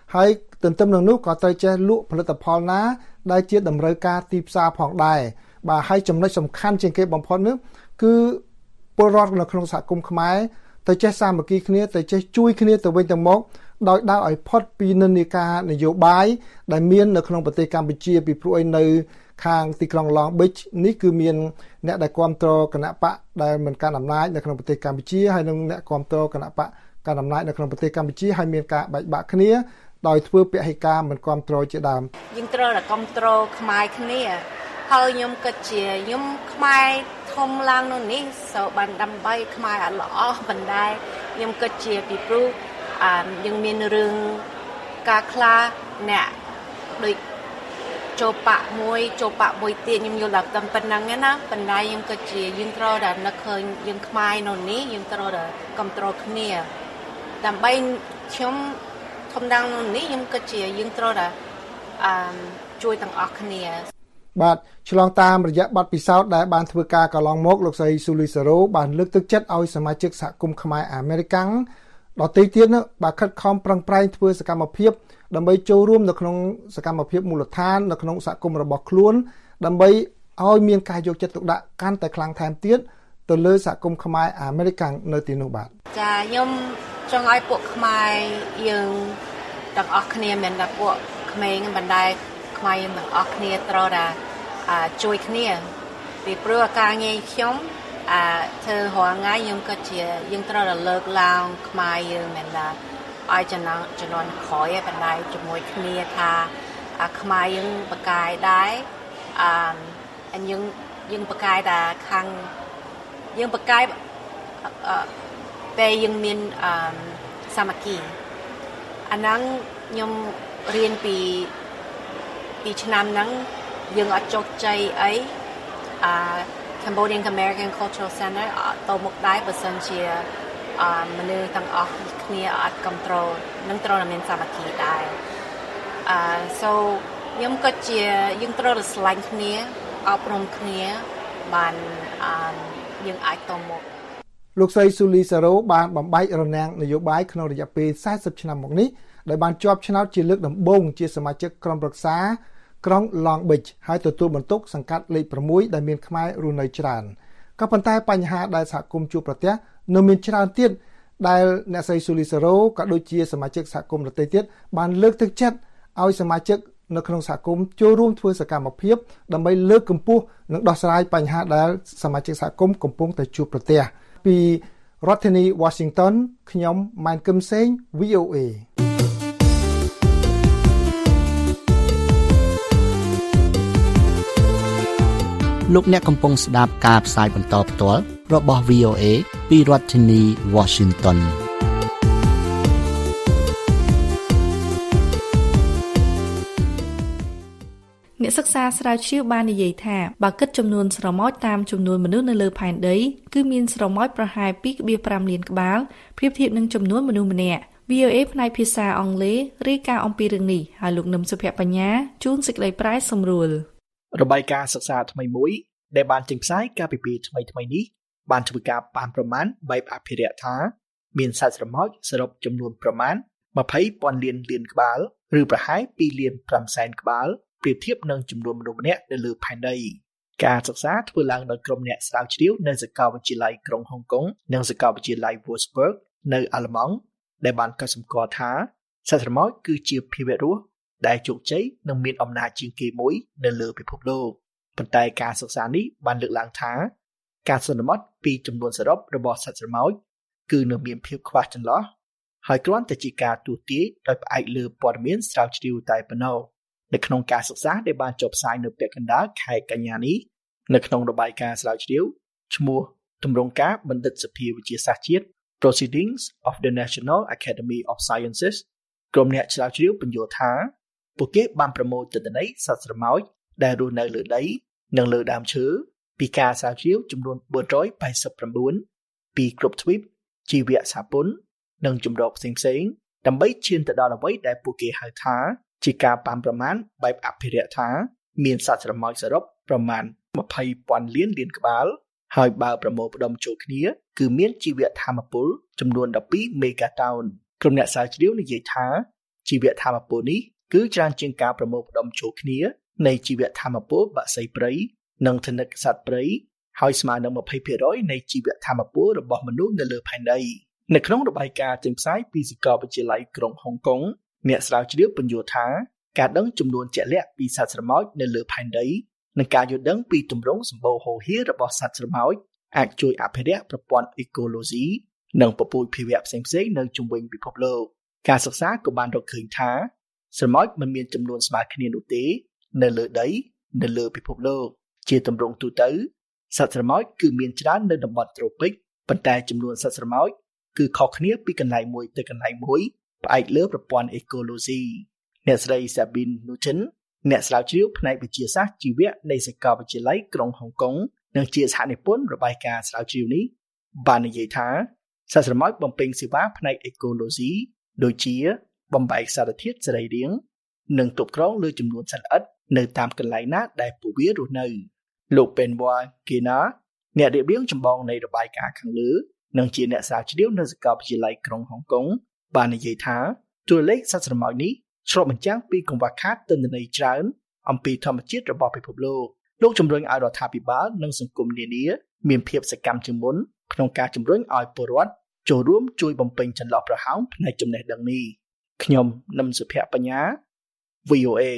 ហើយទន្ទឹមនឹងនោះក៏ត្រូវចេះលក់ផលិតផលណាដែលជាតម្រូវការទីផ្សារផងដែរបាទហើយចំណុចសំខាន់ជាងគេបំផុតនោះគឺពលរដ្ឋនៅក្នុងសហគមន៍ខ្មែរទៅចេះសាមគ្គីគ្នាទៅចេះជួយគ្នាទៅវិញទៅមកដោយដើរឲ្យផុតពីនិន្នាការនយោបាយដែលមាននៅក្នុងប្រទេសកម្ពុជាពីព្រោះឯនៅខាងទីក្រុង Long Beach នេះគឺមានអ្នកដែលគ្រប់គ្រងគណៈបកដែលមិនកាន់អំណាចនៅក្នុងប្រទេសកម្ពុជាហើយនិងអ្នកគ្រប់គ្រងគណៈបកកាន់អំណាចនៅក្នុងប្រទេសកម្ពុជាហើយមានការបែកបាក់គ្នាដោយធ្វើពហិការមិនគ្រប់គ្រងជាដើមយើងត្រូវតែគ្រប់គ្រងខ្មែរគ្នាហើយខ្ញុំគិតជាខ្ញុំខ្មែរធំឡើងនោះនេះសូបានដើម្បីខ្មែរអត់ល្អបណ្ដៃខ្ញុំគិតជាពីព្រោះអឺយើងមានរឿងការខ្លះអ្នកដូចចូលបាក់មួយចូលបាក់មួយទៀតខ្ញុំយល់ដល់តែប៉ុណ្ណឹងណាបណ្ដៃខ្ញុំគិតជាយើងត្រូវតែនឹកឃើញយើងខ្មែរនោះនេះយើងត្រូវតែគ្រប់គ្រងគ្នាដើម្បីខ្ញុំធំដល់នោះនេះខ្ញុំគិតជាយើងត្រូវតែអឺជួយទាំងអស់គ្នាបាទឆ្លងតាមរយៈបទពិសោធន៍ដែលបានធ្វើការកន្លងមកលោកស្រីស៊ូលីសារ៉ូបានលើកទឹកចិត្តឲ្យសមាជិកសហគមន៍ខ្មែរអាមេរិកាំងដទៃទៀតនោះបានខិតខំប្រឹងប្រែងធ្វើសកម្មភាពដើម្បីចូលរួមនៅក្នុងសកម្មភាពមូលដ្ឋាននៅក្នុងសហគមន៍របស់ខ្លួនដើម្បីឲ្យមានការយកចិត្តទុកដាក់កាន់តែខ្លាំងថែមទៀតទៅលើសហគមន៍ខ្មែរអាមេរិកាំងនៅទីនោះបាទចាខ្ញុំចង់ឲ្យពួកខ្មែរយើងទាំងអស់គ្នាមិនតែពួកក្មេងបណ្ដៃខ្មែរយើងទាំងអស់គ្នាត្រូវតែជួយគ្នាពីព្រោះការងារខ្ញុំអាធ្វើរាល់ថ្ងៃខ្ញុំក៏ជាយើងត្រូវតែលើកឡើងខ្មែរយើងមិនថាឲ្យចំណងចំនួនក្រោយឯបណ្ដៃជាមួយគ្នាថាអាខ្មែរយើងបកកាយដែរអឺយើងយើងបកកាយតែខាងយើងបកកាយអឺពេលយើងមានអឺសាមគ្គីអាហ្នឹងខ្ញុំរៀនពីពីឆ្នាំហ្នឹងយើងអត់ជោគជ័យអីអា Cambodian American Cultural Center អត់ទៅមុខដែរបើសិនជាអឺមនុស្សទាំងអស់គ្នាអត់គ្រប់គ្រងនឹងត្រូវតែមានសាមគ្គីដែរអឺ so ខ្ញុំក៏ជាយើងត្រូវតែស្រឡាញ់គ្នាអប់រំគ្នាបានអឺយើងអាចទៅមុខលោកស្រីស៊ូលីសារ៉ូបានបំបែករនាំងនយោបាយក្នុងរយៈពេលสี่สิบឆ្នាំមកនេះដែលបានជាប់ឆ្នោតជាលើកដំបូងជាសមាជិកក្រុមប្រឹក្សាក្រុង Long Beach ហើយទទួលបន្ទុកសង្កាត់លេខsixដែលមានខ្មែររស់នៅច្រើនក៏ប៉ុន្តែបញ្ហាដែលសហគមន៍ជួបប្រទះនៅមានច្រើនទៀតដែលអ្នកស្រីស៊ូលីសារ៉ូក៏ដូចជាសមាជិកសហគមន៍ដទៃទៀតបានលើកទឹកចិត្តឲ្យសមាជិកនៅក្នុងសហគមន៍ចូលរួមធ្វើសកម្មភាពដើម្បីលើកកម្ពស់និងដោះស្រាយបញ្ហាដែលសមាជិកសហគមន៍កំពុងតែជួបប្រទះពីរដ្ឋធានី Washington ខ្ញុំម៉ែនគឹមសេង V O A លោកអ្នកកំពុងស្ដាប់ការផ្សាយបន្តផ្ទាល់របស់ V O A ពីរដ្ឋធានី Washington អ្នកសិក្សាស្រាវជ្រាវបាននិយាយថាបើគិតចំនួនស្រមោចតាមចំនួនមនុស្សនៅលើផែនដីគឺមានស្រមោចប្រហែល two point five លានក្បាលប្រៀបធៀបនឹងចំនួនមនុស្សម្នាក់ V O A ផ្នែកភាសាអង់គ្លេសរាយការណ៍អំពីរឿងនេះហើយលោកនឹមសុភបញ្ញាជូនសេចក្តីប្រាយសម្រួលរបាយការណ៍សិក្សាថ្មីមួយដែលបានចេញផ្សាយកាលពីពេលថ្មីៗនេះបានធ្វើការប៉ាន់ប្រមាណបែបអភិរក្សថាមានសត្វស្រមោចសរុបចំនួនប្រមាណtwentyពាន់លានលានក្បាលឬប្រហែលtwoលានfiveសែនក្បាលប្រៀបធៀបនឹងចំនួនមនុស្សម្នាក់នៅលើផែនដីការសិក្សាធ្វើឡើងដោយក្រុមអ្នកស្រាវជ្រាវនៅសាកលវិទ្យាល័យក្រុងហុងកុងនិងសាកលវិទ្យាល័យ Wolfsburg នៅអាល្លឺម៉ង់ដែលបានកត់សម្គាល់ថាសត្វស្រមោចគឺជាភាវៈរស់ដែលជោគជ័យនិងមានអំណាចជាងគេមួយនៅលើពិភពលោកប៉ុន្តែការសិក្សានេះបានលើកឡើងថាការសន្មត់ពីចំនួនសរុបរបស់សត្វស្រមោចគឺនៅមានភាពខ្វះចន្លោះហើយគ្រាន់តែជាការទូទាយដោយផ្អែកលើព័ត៌មានស្រាវជ្រាវតែប៉ុណ្ណោះនៅក្នុងការសិក្សាដែលបានចុះផ្សាយនៅពាក់កណ្ដាលខែកញ្ញានេះនៅក្នុងរបាយការណ៍ស្រាវជ្រាវឈ្មោះទម្រង់ការបណ្ឌិតសភាវិទ្យាសាស្ត្រជាតិ Proceedings of the National Academy of Sciences ក្រុមអ្នកស្រាវជ្រាវបញ្យល់ថាពួកគេបានប្រមូលទិន្នន័យសត្វស្រមោចដែលរស់នៅលើដីនិងលើដើមឈើពីការស្រាវជ្រាវចំនួនfour hundred eighty-nineពីគ្រប់ទ្វីបជីវៈសហព័ន្ធនិងជំរកផ្សេងៗដើម្បីឈានទៅដល់អ្វីដែលពួកគេហៅថាជាការប៉ាន់ប្រមាណបែបអភិរក្សថាមានសត្វស្រមោចសរុបប្រមាណtwentyពាន់លានលានក្បាលហើយបើប្រមូលផ្ដុំចូលគ្នាគឺមានជីវៈថាមពលចំនួនtwelveមេហ្គាតោនក្រុមអ្នកស្រាវជ្រាវនិយាយថាជីវៈធម្មពលនេះគឺច្រើនជាងការប្រមូលផ្ដុំចូលគ្នានៃជីវៈធម្មពលបក្សីព្រៃនិងធនធានសត្វព្រៃហើយស្មើនឹង ยี่สิบเปอร์เซ็นต์ នៃជីវៈធម្មពលរបស់មនុស្សនៅលើផែនដីនៅក្នុងរបាយការណ៍ចេញផ្សាយពីសាកលវិទ្យាល័យក្រុងហុងកុងអ្នកស្រាវជ្រាវបញ្យល់ថាការដឹងចំនួនជាក់លាក់ពីសត្វស្រមោចនៅលើផែនដីនិងការយល់ដឹងពីទម្រង់សម្បូរហូរហៀររបស់សត្វស្រមោចអាចជួយអភិរក្សប្រព័ន្ធអេកូឡូស៊ីនិងពពុះភាវៈផ្សេងៗនៅជុំវិញពិភពលោកការសិក្សាក៏បានរកឃើញថាស្រមោចមិនមានចំនួនស្មើគ្នានោះទេនៅលើដីនៅលើពិភពលោកជាទម្រង់ទូទៅសត្វស្រមោចគឺមានច្រើននៅតំបន់ត្រូពិកប៉ុន្តែចំនួនសត្វស្រមោចគឺខុសគ្នាពីកន្លែងមួយទៅកន្លែងមួយផ្អែកលើប្រព័ន្ធអេកូឡូស៊ីអ្នកស្រី Sabine Newton អ្នកស្រាវជ្រាវផ្នែកវិទ្យាសាស្ត្រជីវៈនៃសាកលវិទ្យាល័យក្រុងហុងកុងនិងជាសហនិពន្ធរបាយការណ៍ស្រាវជ្រាវនេះបាននិយាយថាសត្វស្រមោចបំពេញសេវាផ្នែកអេកូឡូស៊ីដូចជាបំបែកសារធាតុសរីរាង្គនិងទប់គ្រងលើចំនួនសត្វល្អិតនៅតាមកន្លែងណាដែលពួកវារស់នៅលោក Benoit Guéna អ្នករៀបរៀងចម្បងនៃរបាយការណ៍ខាងលើនិងជាអ្នកស្រាវជ្រាវនៅសាកលវិទ្យាល័យក្រុងហុងកុងបាននិយាយថាតួលេខសត្វស្រមោចនេះឆ្លុះបញ្ចាំងពីកង្វះខាតទិន្នន័យច្រើនអំពីធម្មជាតិរបស់ពិភពលោកលោកជំរុញឲ្យរដ្ឋាភិបាលនិងសង្គមនានាមានភាពសកម្មជាងមុនក្នុងការជំរុញឲ្យពលរដ្ឋចូលរួមជួយបំពេញចន្លោះប្រហោងផ្នែកចំណេះដឹងនេះខ្ញុំនឹមសុភ័ក្របញ្ញា វី អូ เอ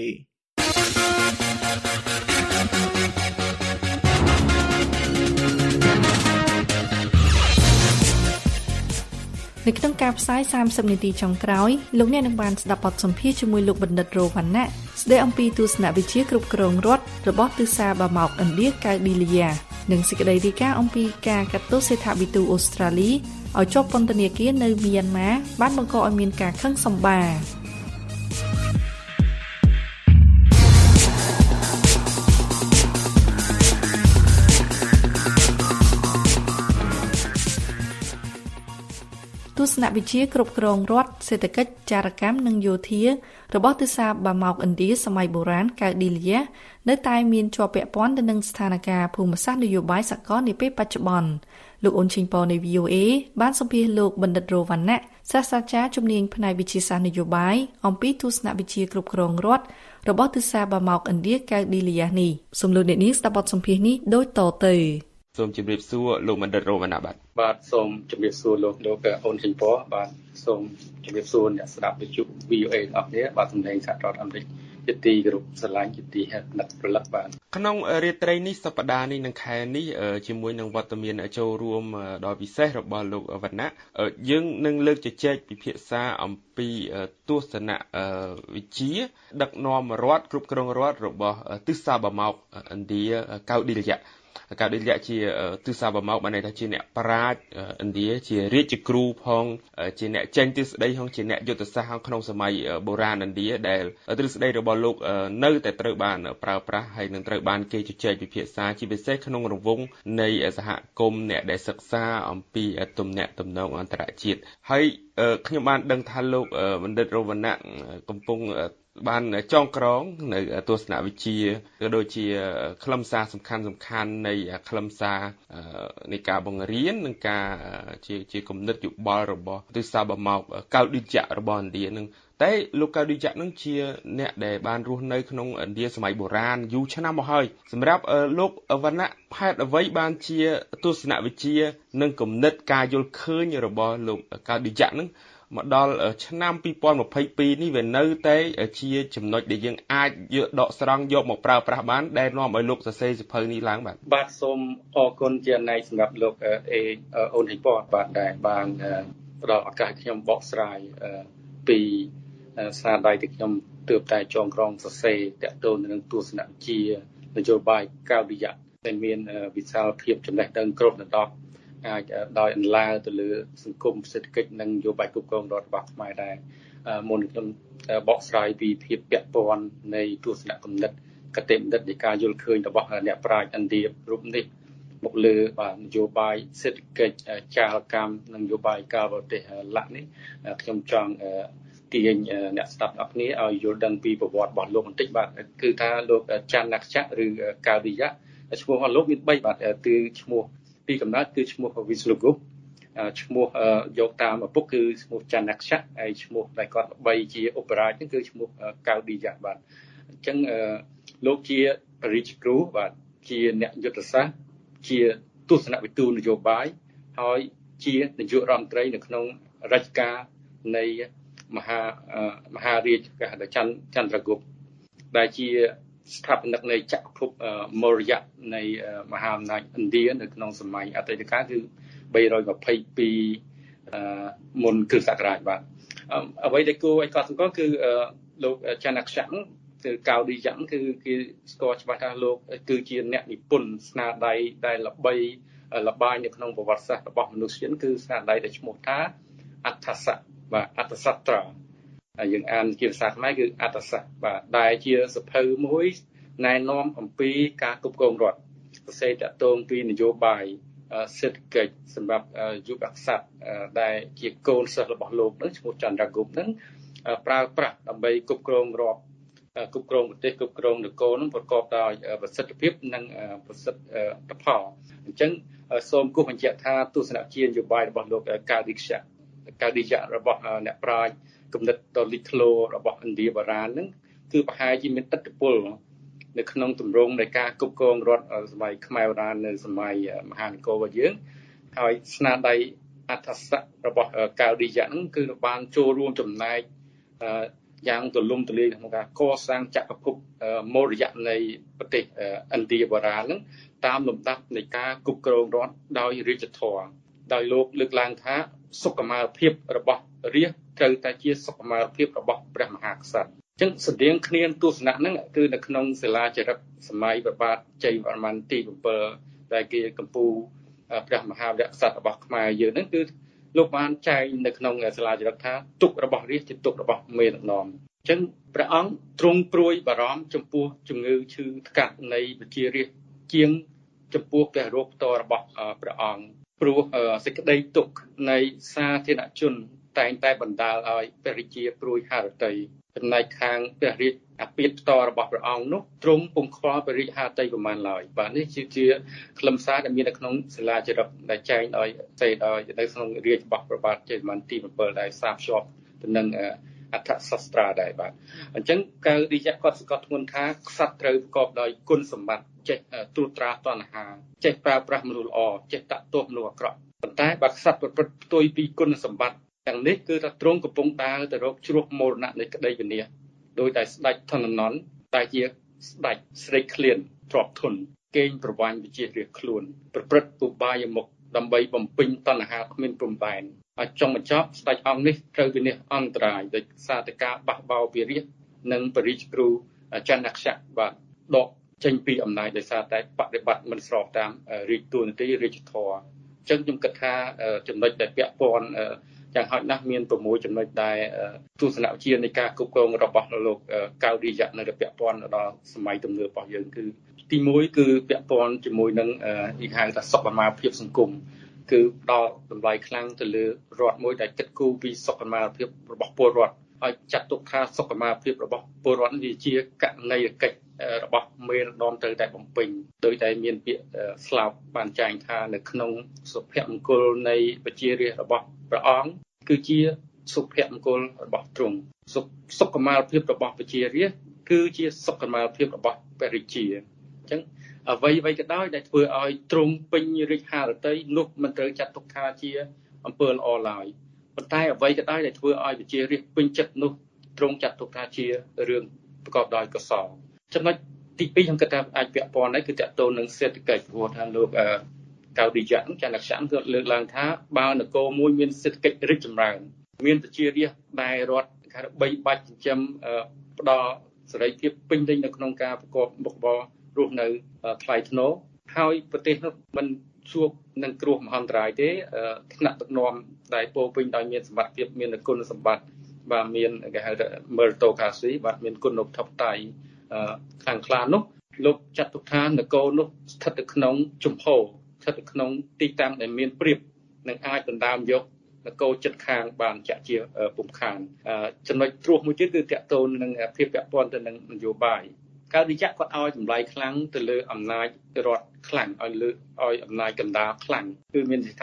នៅក្នុងការផ្សាយសាមសិបនាទីចុងក្រោយលោកអ្នកនឹងបានស្ដាប់បទសម្ភាសន៍ជាមួយលោកបណ្ឌិតរ៉ូវ៉ាន់ណាស្ដីអំពីទស្សនវិជ្ជាគ្រប់គ្រងរដ្ឋរបស់ទិសាបាម៉ោកឥណ្ឌាកៅឌីលីយ៉ានិងសេចក្តីរាយការណ៍អំពីការកាត់ទោសសេដ្ឋវិទូអូស្ត្រាលីឲ្យជាប់ពន្ធនាគារនៅមីយ៉ាន់ម៉ាបានបង្កឲ្យមានការខឹងសម្បារទស្សនវិជ្ជាគ្រប់គ្រងរដ្ឋសេដ្ឋកិច្ចចារកម្មនិងយោធារបស់ទិសាបាម៉ោកឥណ្ឌាសម័យបុរាណកៅឌីលីយ៉ានៅតែមានជាប់ពាក់ព័ន្ធទៅនឹងស្ថានភាពភូមិសាស្ត្រនយោបាយសកលនាពេលបច្ចុប្បន្នលោកអ៊ុនឈីងប៉ូនៃ វី អូ เอ បានសម្ភាសន៍លោកបណ្ឌិតរ៉ូវ៉ាន់ណាសាស្ត្រាចារ្យជំនាញផ្នែកវិទ្យាសាស្ត្រនយោបាយអំពីទស្សនវិជ្ជាគ្រប់គ្រងរដ្ឋរបស់ទិសាបាម៉ោកឥណ្ឌាកៅឌីលីយ៉ានេះសូមលោកអ្នកនាងស្ដាប់បទសម្ភាសន៍នេះដូចតទៅសូមជម្រាបសួរលោកបណ្ឌិតរ៉ូវ៉ាន់ណាបាទបាទសូមជម្រាបសួរលោកលោកអ៊ុនឈីងប៉ូបាទសូមជម្រាបសួរអ្នកស្ដាប់វិទ្យុ វី អូ เอ ទាំងអស់គ្នាបាទសម្ដែងសហរដ្ឋអាមេរិកជាទីគោរពស្រឡាញ់ជាទីហេតុណិតប្រលឹកបាទក្នុងរាត្រីនេះសប្តាហ៍នេះនិងខែនេះជាមួយនឹងវត្តមានចូលរួមដ៏ពិសេសរបស់លោកវណ្ណៈយើងនឹងលើកជជែកពិភាក្សាអំពីទស្សនវិជ្ជាដឹកនាំរដ្ឋគ្រប់គ្រងរដ្ឋរបស់ទិសាបាម៉ោកឥណ្ឌាកៅឌីលីយ៉ាកៅឌីលីយ៉ាជាទិសាបាម៉ោកបានន័យថាជាអ្នកប្រាជ្ញឥណ្ឌាជារាជគ្រូផងជាអ្នកចេញទ្រឹស្ដីផងជាអ្នកយុទ្ធសាស្ត្រក្នុងសម័យបុរាណឥណ្ឌាដែលទ្រឹស្ដីរបស់លោកនៅតែត្រូវបានប្រើប្រាស់ហើយនឹងត្រូវបានគេជជែកពិភាក្សាជាពិសេសក្នុងរង្វង់នៃសហគមន៍អ្នកដែលសិក្សាអំពីទំនាក់ទំនងអន្តរជាតិហើយខ្ញុំបានដឹងថាលោកបណ្ឌិតរ៉ូវ៉ាន់ណាកំពុងបានចងក្រងនៅទស្សនវិជ្ជាក៏ដូចជាខ្លឹមសារសំខាន់សំខាន់នៃខ្លឹមសារនៃការបង្រៀននិងការជាជាគំនិតយោបល់របស់ទិសាបាម៉ោកកៅឌីលីយ៉ារបស់ឥណ្ឌានឹងតែលោកកៅឌីលីយ៉ានឹងជាអ្នកដែលបានរស់នៅក្នុងឥណ្ឌាសម័យបុរាណយូរឆ្នាំមកហើយសម្រាប់លោកវណ្ណៈហេតុអ្វីបានជាទស្សនវិជ្ជានិងគំនិតការយល់ឃើញរបស់លោកកៅឌីលីយ៉ានឹងមកដល់ឆ្នាំពីរពាន់ម្ភៃពីរនេះវានៅតែជាចំណុចដែលយើងអាចយកដកស្រង់យកមកប្រើប្រាស់បានដែលនាំឲ្យលោកសរសេរសៀវភៅនេះឡើងបាទបាទសូមអរគុណជាណៃសម្រាប់លោកអេអូនហេប៉តបាទដែលបានផ្ដល់ឱកាសខ្ញុំបកស្រាយពីស្នាដៃដែលខ្ញុំទើបតែចងក្រងសរសេរតាក់ទងនឹងទស្សនវិជ្ជានយោបាយកៅឌីលីយ៉ាដែលមានវិសាលភាពចំណេះដឹងគ្រប់ដណ្ដប់អាចដោយអន្លើទៅលើសង្គមសេដ្ឋកិច្ចនិងនយោបាយគ្រប់គ្រងរដ្ឋរបស់ខ្មែរដែរមុនខ្ញុំបកស្រាយពីភាពពាក់ព័ន្ធនៃទស្សនគំនិតកតេបណ្ឌិតនៃការយល់ឃើញរបស់អ្នកប្រាជ្ញឥណ្ឌារូបនេះមកលើបាទនយោបាយសេដ្ឋកិច្ចចាលកម្មនិងនយោបាយការបរទេសលក្ខនេះខ្ញុំចង់ទាញអ្នកស្ដាប់អស់គ្នាឲ្យយល់ដឹងពីប្រវត្តិរបស់លោកបន្តិចបាទគឺថាលោកច័ន្ទនក្សៈឬកៅឌីលីយ៉ាឈ្មោះរបស់លោកមានបីបាទគឺឈ្មោះពីកំណើតគឺឈ្មោះ Vishnugupta ឈ្មោះយកតាមឪពុកគឺឈ្មោះចាន់ណាក់ឆាហើយឈ្មោះដែលគាត់ល្បីជាឧបរាជហ្នឹងគឺឈ្មោះកៅឌីយ៉ាបាទអញ្ចឹងលោកជាបរិយាគ្រូបាទជាអ្នកយុទ្ធសាស្ត្រជាទស្សនវិទូនយោបាយហើយជានាយករដ្ឋមន្ត្រីនៅក្នុងរជ្ជកាលនៃមហាមហារាជកហចន្ទចន្ទ្រហ្គុបដែលជាស្ថាបនិកនៃចក្រភពមૌរយៈនៃមហាអំណាចឥណ្ឌានៅក្នុងសម័យអតីតកាលគឺបីរយម្ភៃពីរមុនគ្រិស្តសករាជបាទអ្វីដែលគួរឲ្យកត់សម្គាល់គឺលោកចាន់ណាក់ឆាំគឺកៅឌីយ៉ាំគឺគេស្គាល់ច្បាស់ថាលោកគឺជាអ្នកនិពន្ធស្នាដៃដែលល្បីល្បាញនៅក្នុងប្រវត្តិសាស្ត្ររបស់មនុស្សជាតិគឺស្នាដៃដែលឈ្មោះថាអត្ថស័កបាទអត្ថសត្រាយើងអានជាភាសាខ្មែរគឺអត្ថស័កបាទដែលជាសភៅមួយណែនាំអំពីការគ្រប់គ្រងរដ្ឋសរសេរតាក់ទងពីនយោបាយសេដ្ឋកិច្ចសម្រាប់យុវក្សត្រដែលជាកូនសិស្សរបស់លោកនឹងឈ្មោះចន្ទ្រហ្គុបនឹងប្រើប្រាស់ដើម្បីគ្រប់គ្រងរដ្ឋគ្រប់គ្រងប្រទេសគ្រប់គ្រងនគរនឹងប្រកបដោយប្រសិទ្ធភាពនិងប្រសិទ្ធផលអញ្ចឹងសូមគូសបញ្ជាក់ថាទស្សនវិជ្ជានយោបាយរបស់លោកកៅឌីខ្យាកៅឌីយ៉ារបស់អ្នកប្រាជ្ញគំនិតដ៏លេចធ្លោរបស់ឥណ្ឌាបុរាណហ្នឹងគឺប្រហែលជាមានឥទ្ធិពលនៅក្នុងទម្រង់នៃការគ្រប់គ្រងរដ្ឋសម័យខ្មែរបុរាណនៅសម័យមហានគររបស់យើងហើយស្នាដៃអត្ថស័ករបស់កៅឌីយ៉ាហ្នឹងគឺបានចូលរួមចំណែកយ៉ាងទូលំទូលាយក្នុងការកសាងចក្រភពមૌរយៈនៃប្រទេសឥណ្ឌាបុរាណហ្នឹងតាមលំដាប់នៃការគ្រប់គ្រងរដ្ឋដោយរាជធម៌ដោយលោកលើកឡើងថាសុខុមាលភាពរបស់រាជត្រូវតែជាសុខុមាលភាពរបស់ព្រះមហាក្សត្រអញ្ចឹងស្តៀងគ្នាទស្សនៈហ្នឹងគឺនៅក្នុងសិលាចារឹកសម័យព្រះបាទជ័យវរ្ម័នទីbảyដែលគេកម្ពុជាព្រះមហាវីរក្សត្ររបស់ខ្មែរយើងហ្នឹងគឺលោកបានចែងនៅក្នុងសិលាចារឹកថាទុក្ខរបស់រាជជាទុក្ខរបស់មេដឹកនាំអញ្ចឹងព្រះអង្គទ្រង់ព្រួយបារម្ភចំពោះជំងឺឈឺថ្កាត់នៃប្រជារាស្ត្រជាងចំពោះព្រះរោគផ្ទាល់របស់ព្រះអង្គព្រោះសេចក្តីទុក្ខនៃសាធារណជនតែងតែបណ្ដាលឲ្យព្រះរាជាព្រួយហឫទ័យចំណែកខាងព្រះរាជអាពាធផ្ទាល់របស់ព្រះអង្គនោះទ្រង់ពុំខ្វល់ព្រះរាជហឫទ័យប្រមាណឡើយបាទនេះជាខ្លឹមសារដែលមាននៅក្នុងសិលាចារឹកដែលចែងឲ្យសេដោយនៅក្នុងរាជរបស់ព្រះបាទជ័យវរ្ម័នទីbảyដែលផ្សារភ្ជាប់ទៅនឹងអត្ថសាស្ត្រាដែរបាទអញ្ចឹងកៅឌីយ៉ាគាត់សង្កត់ធ្ងន់ថាក្សត្រត្រូវប្រកបដោយគុណសម្បត្តិចេះត្រួតត្រាតណ្ហាចេះប្រើប្រាស់មនុស្សល្អចេះតាក់ទោសមនុស្សអាក្រក់ប៉ុន្តែបើក្សត្រប្រព្រឹត្តផ្ទុយពីគុណសម្បត្តិទាំងនេះគឺថាទ្រង់កំពុងដើរទៅរកជ្រោះមរណៈនៃក្តីវិនាសដោយតែស្ដេចធននន្តតែជាស្ដេចស្រេកឃ្លានទ្រព្យធនកេងប្រវ័ញ្ចវិជារាជខ្លួនប្រព្រឹត្តឧបាយមុខដើម្បីបំពេញតណ្ហាគ្មានព្រំដែនឲ្យចុងបញ្ចប់ស្ដេចអង្គនេះត្រូវវិនិច្ឆ័យអន្តរាយដោយសារតែការបះបោរពីរាជនិងបរិយាគ្រូចន្ទក្សៈបាទដកចេញពីអំណាចដោយសារតែបដិបត្តិមិនស្របតាមរាជទូនទីរាជធម៌អញ្ចឹងខ្ញុំគិតថាចំណុចដែលពាក់ព័ន្ធយ៉ាងហោចណាស់មាន៦ចំណុចដែលទស្សនវិជ្ជានៃការគ្រប់គ្រងរបស់លោកកៅឌីយ៉ានៅពាក់ព័ន្ធដល់សម័យទំនើបរបស់យើងគឺទីមួយគឺពាក់ព័ន្ធជាមួយនឹងគេហៅថាសុខុមាលភាពសង្គមគឺផ្ដល់តម្លៃខ្លាំងទៅលើរដ្ឋមួយដែលគិតគូរពីសុខុមាលភាពរបស់ពលរដ្ឋឲ្យចាត់ទុកថាសុខុមាលភាពរបស់ពលរដ្ឋនេះជាករណីយកិច្ចរបស់មេដឹកនាំត្រូវតែបំពេញដោយតែមានពាក្យស្លោកបានចែងថានៅក្នុងសុភមង្គលនៃប្រជារាស្ត្ររបស់ព្រះអង្គគឺជាសុភមង្គលរបស់ទ្រង់សុខុមាលភាពរបស់ប្រជារាស្ត្រគឺជាសុខុមាលភាពរបស់ព្រះរាជាអញ្ចឹងអ្វីអ្វីក៏ដោយដែលធ្វើឲ្យទ្រង់ពេញរាជហឫទ័យនោះមិនត្រូវចាត់ទុកថាជាអំពើល្អឡើយប៉ុន្តែអ្វីក៏ដោយដែលធ្វើឲ្យប្រជារាស្ត្រពេញចិត្តនោះទ្រង់ចាត់ទុកថាជារឿងប្រកបដោយកុសលចំណុចទីពីរខ្ញុំគិតថាអាចពាក់ព័ន្ធដែរគឺតកតូននឹងសេដ្ឋកិច្ចព្រោះថាលោកកៅឌីយ៉ាចាន់ក្សៈគឺលើកឡើងថាបើនគរមួយមានសេដ្ឋកិច្ចរីកចម្រើនមានប្រជារាស្ត្រដែលរដ្ឋគេបីបាច់ចិញ្ចឹមផ្ដល់សេរីភាពពេញលេញនៅក្នុងការប្រកបមុខរបររស់នៅថ្លៃថ្នូរហើយប្រទេសនោះមិនជួបនឹងគ្រោះមហន្តរាយទេថ្នាក់ដឹកនាំដែលពោពេញដោយមានសមត្ថភាពមានគុណសម្បត្តិបាទមានគេហៅថា meritocracy បាទមានគុណធម៌តៃខ្លាំងក្លានោះលោកចាត់ទុកថានគរនោះស្ថិតនៅក្នុងជំហរស្ថិតនៅក្នុងទីតាំងដែលមានប្រៀបនឹងអាចដណ្ដើមយកនគរចិត្តខាងបានចាក់ជាពុំខានចំណុចត្រួសមួយទៀតគឺតកតូននឹងភាពពាក់ព័ន្ធទៅនឹងនយោបាយកៅឌីយ៉ាគាត់ឲ្យតម្លៃខ្លាំងទៅលើអំណាចរដ្ឋខ្លាំងឲ្យលើឲ្យអំណាចកណ្ដាលខ្លាំងគឺមានន័យថា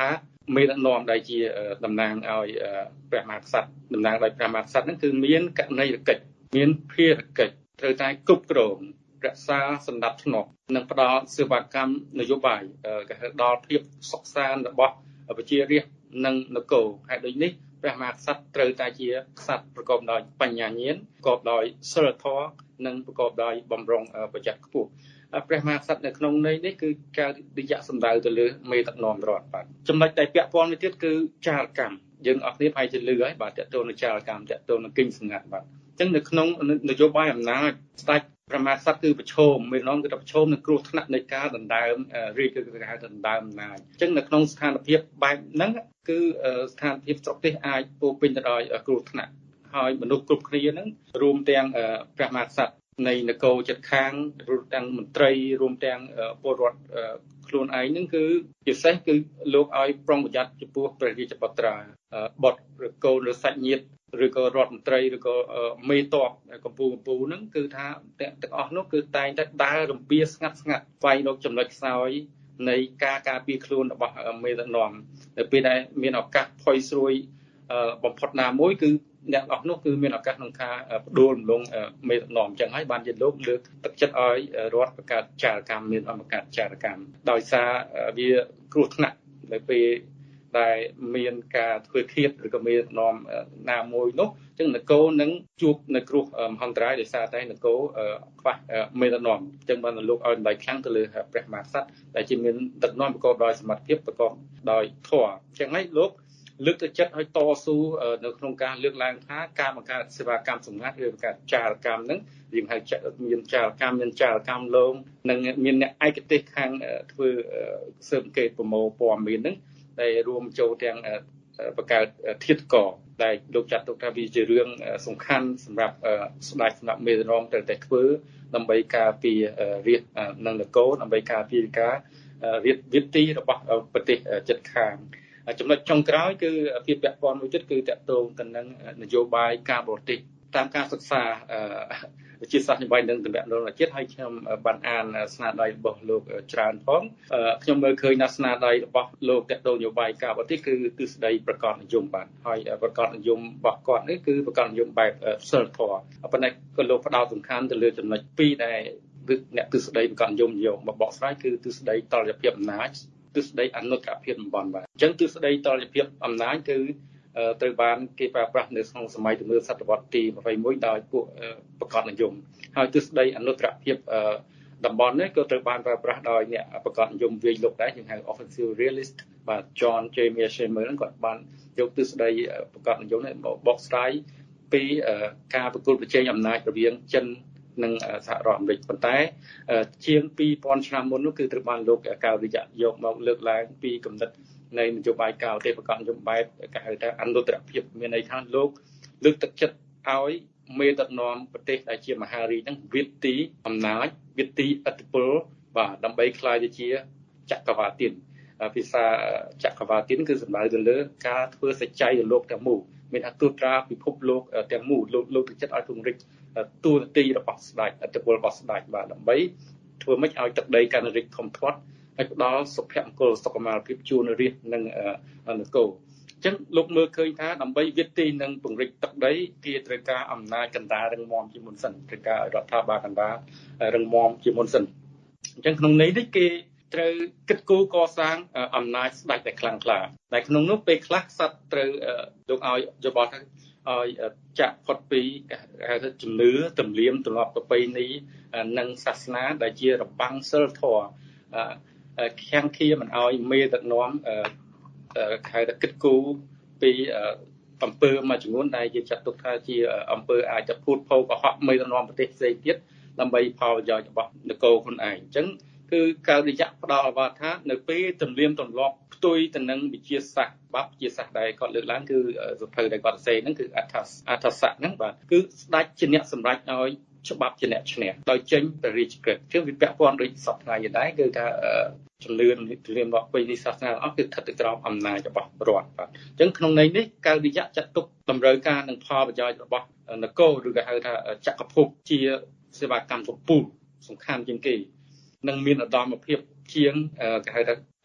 មេដឹកនាំដែលជាតំណាងឲ្យព្រះមហាក្សត្រតំណាងដោយព្រះមហាក្សត្រហ្នឹងគឺមានកណន័យកិច្ចមានភារកិច្ចត្រូវតែគ្រប់គ្រងរក្សាសណ្ដាប់ធ្នាប់និងផ្ដល់សេវាកម្មនយោបាយគេហៅដល់ភាពសុខសាន្តរបស់ប្រជារាស្ត្រនិងនគរហើយដូចនេះព្រះមហាក្សត្រត្រូវតែជាក្សត្រប្រកបដោយបញ្ញាញាណប្រកបដោយសិលធម៌និងប្រកបដោយបម្រុងប្រយ័ត្នខ្ពស់ព្រះមហាក្សត្រនៅក្នុងន័យនេះគឺការនិយាយសំដៅទៅលើមេដឹកនាំរដ្ឋបាទចំណុចដែលពាក់ព័ន្ធមួយទៀតគឺចារកម្មយើងអស់គ្នាប្រហែលជាលឺហើយបាទតើតើនឹងចារកម្មតើតើនឹងគិញសម្ងាត់បាទអញ្ចឹងនៅក្នុងនយោបាយអំណាចស្ដេចព្រះមហាក្សត្រគឺប្រឈមមេដឹកនាំគឺប្រឈមនឹងគ្រោះថ្នាក់នៃការដណ្ដើមរាជគឺគេហៅដណ្ដើមអំណាចអញ្ចឹងនៅក្នុងស្ថានភាពបែបហ្នឹងគឺស្ថានភាពស្រុកទេសអាចពោពេញទៅដោយគ្រោះថ្នាក់ហើយមនុស្សគ្រប់គ្នាហ្នឹងរួមទាំងព្រះមហាក្សត្រនៃនគរជិតខាងរួមទាំងមន្ត្រីរួមទាំងពលរដ្ឋខ្លួនឯងហ្នឹងគឺពិសេសគឺលោកឲ្យប្រុងប្រយ័ត្នចំពោះព្រះរាជបុត្រាបុត្រឬកូនឬសាច់ញាតិឬក៏រដ្ឋមន្ត្រីឬក៏មេតបកម្ពុជាកម្ពុជាហ្នឹងគឺថាទាំងអស់នោះគឺតែងតែដើររំពាស្ងាត់ស្ងាត់ស្វែងរកចំណុចខ្សោយនៃការការពារខ្លួនរបស់មេដឹកនាំនៅពេលដែលមានឱកាសផុយស្រួយបំផុតណាមួយគឺអ្នកអស់នោះគឺមានឱកាសក្នុងការបដួលរំលងមេដឹកនាំអញ្ចឹងហើយបានជាលោកលើកទឹកចិត្តឲ្យរដ្ឋបង្កើតចារកម្មមានអង្គការចារកម្មដោយសារវាគ្រោះថ្នាក់នៅពេលដែលមានការធ្វើឃាតឬក៏មាននាំណាមួយនោះអញ្ចឹងនគរនឹងជួបនៅគ្រោះមហន្តរាយដោយសារតែនគរខ្វះមេដឹកនាំអញ្ចឹងបានលោកឲ្យតម្លៃខ្លាំងទៅលើព្រះមហាក្សត្រដែលជាមានដឹកនាំប្រកបដោយសមត្ថភាពប្រកបដោយធម៌អញ្ចឹងហើយលោកលើកទឹកចិត្តឲ្យតស៊ូនៅក្នុងការលើកឡើងថាការបង្កើតសេវាកម្មសម្ងាត់ឬបង្កើតចារកម្មហ្នឹងយើងហៅមានចារកម្មមានចារកម្មលងនិងមានអ្នកឯកទេសខាងធ្វើស៊ើបអង្កេតប្រមូលព័ត៌មានហ្នឹងដែលរួមចូលទាំងបង្កើតធាតុកដែលលោកចាត់ទុកថាវាជារឿងសំខាន់សម្រាប់ស្ដេចសម្រាប់មេដឹកនាំត្រូវតែធ្វើដើម្បីការពាររាជនិងនគរដើម្បីការពារការរាជវិទីរបស់ប្រទេសជិតខាងចំណុចចុងក្រោយគឺភាពពាក់ព័ន្ធមួយទៀតគឺតកតងទៅនឹងនយោបាយការបរទេសតាមការសិក្សាវិទ្យាសាស្ត្រនយោបាយនិងតំណែងរដ្ឋជាតិហើយខ្ញុំបានអានស្នាដៃរបស់លោកច្រើនផងខ្ញុំមើលឃើញថាស្នាដៃរបស់លោកតកតងនយោបាយការបរទេសគឺទិសដីប្រកបនិយមបាទហើយប្រកបនិយមរបស់គាត់នេះគឺប្រកបនិយមបែបសិលធម៌ប៉ុន្តែក៏លោកផ្ដោតសំខាន់ទៅលើចំណុចពីរដែលអ្នកទិសដីប្រកបនិយមយកមកបកស្រាយគឺទិសដីតលយភាពអំណាចទិសដីអនុត្តរភាពតំបន់បាទអញ្ចឹងទិសដីតលយភាពអំណាចគឺត្រូវបានគេប្រើប្រាស់នៅក្នុងសម័យទំនើបសតវត្សទីยี่สิบเอ็ดដោយពួកប្រកបនិយមហើយទិសដីអនុត្តរភាពតំបន់នេះក៏ត្រូវបានប្រើប្រាស់ដោយអ្នកប្រកបនិយមវាយលុកដែរយើងហៅ offensive realist បាទ John James Sherman ហ្នឹងគាត់បានយកទិសដីប្រកបនិយមនេះមកបកស្រាយពីការប្រកួតប្រជែងអំណាចរវាងចិននិងសហរដ្ឋអាមេរិកប៉ុន្តែជាងពីរពាន់ឆ្នាំមុននោះគឺត្រូវបានលោកកៅរិយៈយកមកលើកឡើងពីគំនិតនៃនយោបាយការបរទេសប្រកបនិយមបែបគេហៅថាអនុត្តរភាពមានន័យថាលោកលើកទឹកចិត្តឲ្យមេដឹកនាំប្រទេសដែលជាមហារាជហ្នឹងវិទីអំណាចវិទីឥទ្ធិពលបាទដើម្បីក្លាយទៅជាចក្រវាទានភាសាចក្រវាទានគឺសំដៅទៅលើការធ្វើសច្ច័យរលកទាំងមូលមានថាទូតត្រាពិភពលោកទាំងមូលលោកលើកទឹកចិត្តឲ្យពង្រីកទូនាទីរបស់ស្ដេចឥទ្ធិពលរបស់ស្ដេចបាទដើម្បីធ្វើម៉េចឲ្យទឹកដីកាន់រីកធំធាត់ហើយផ្ដល់សុភមង្គលសុខុមាលភាពជូនរាជនិងនគរអញ្ចឹងលោកមើលឃើញថាដើម្បីវិទីនិងពង្រីកទឹកដីគេត្រូវការអំណាចកណ្ដាលរឹងមាំជាមុនសិនត្រូវការឲ្យរដ្ឋាភិបាលកណ្ដាលរឹងមាំជាមុនសិនអញ្ចឹងក្នុងន័យនេះគេត្រូវគិតគូរកសាងអំណាចស្ដេចដែលខ្លាំងក្លាតែក្នុងនោះពេលខ្លះសត្វត្រូវលោកឲ្យយោបល់ថាឲ្យចាក់ផុតពីហៅថាជំនឿទំនៀមទម្លាប់ប្រពៃណីនិងសាសនាដែលជារបាំងសិលធម៌ខាងឃាមិនឲ្យមេដឹកនាំហៅថាគិតគូរពីអំពើមួយចំនួនដែលជាចាត់ទុកថាជាអំពើអាចจะភូតភោកុហកមេដឹកនាំប្រទេសផ្សេងទៀតដើម្បីផលប្រយោជន៍របស់នគរខ្លួនឯងអញ្ចឹងគឺការរយៈផ្ដល់អាវ៉ាថានៅពេលទម្លាមទម្លាប់ផ្ទុយទៅនឹងវិជាសាស្ត្របាប់វិជាសាស្ត្រដែលគាត់លើកឡើងគឺសភៅដែលគាត់សរសេរហ្នឹងគឺអត្ថអត្ថស័កហ្នឹងបាទគឺស្ដេចជាអ្នកសម្រេចឲ្យច្បាប់ជាអ្នកឈ្នះដោយចេញព្រះរាជក្រឹត្យជាងវាពាក់ព័ន្ធដូចសពថ្ងៃដែរគឺថាជំនឿទលាមរបស់ពេញនេះសាសនាអស់គឺស្ថិតនៅក្រោមអំណាចរបស់រដ្ឋបាទអញ្ចឹងក្នុងន័យនេះការរយៈចាត់ទុកតម្រូវការនិងផលប្រយោជន៍របស់នគរឬក៏ហៅថាចក្រភពជាសេវាកម្មកំពូលសំខាន់ជាងគេនិងមានឧត្តមភាពជាងគេហៅថា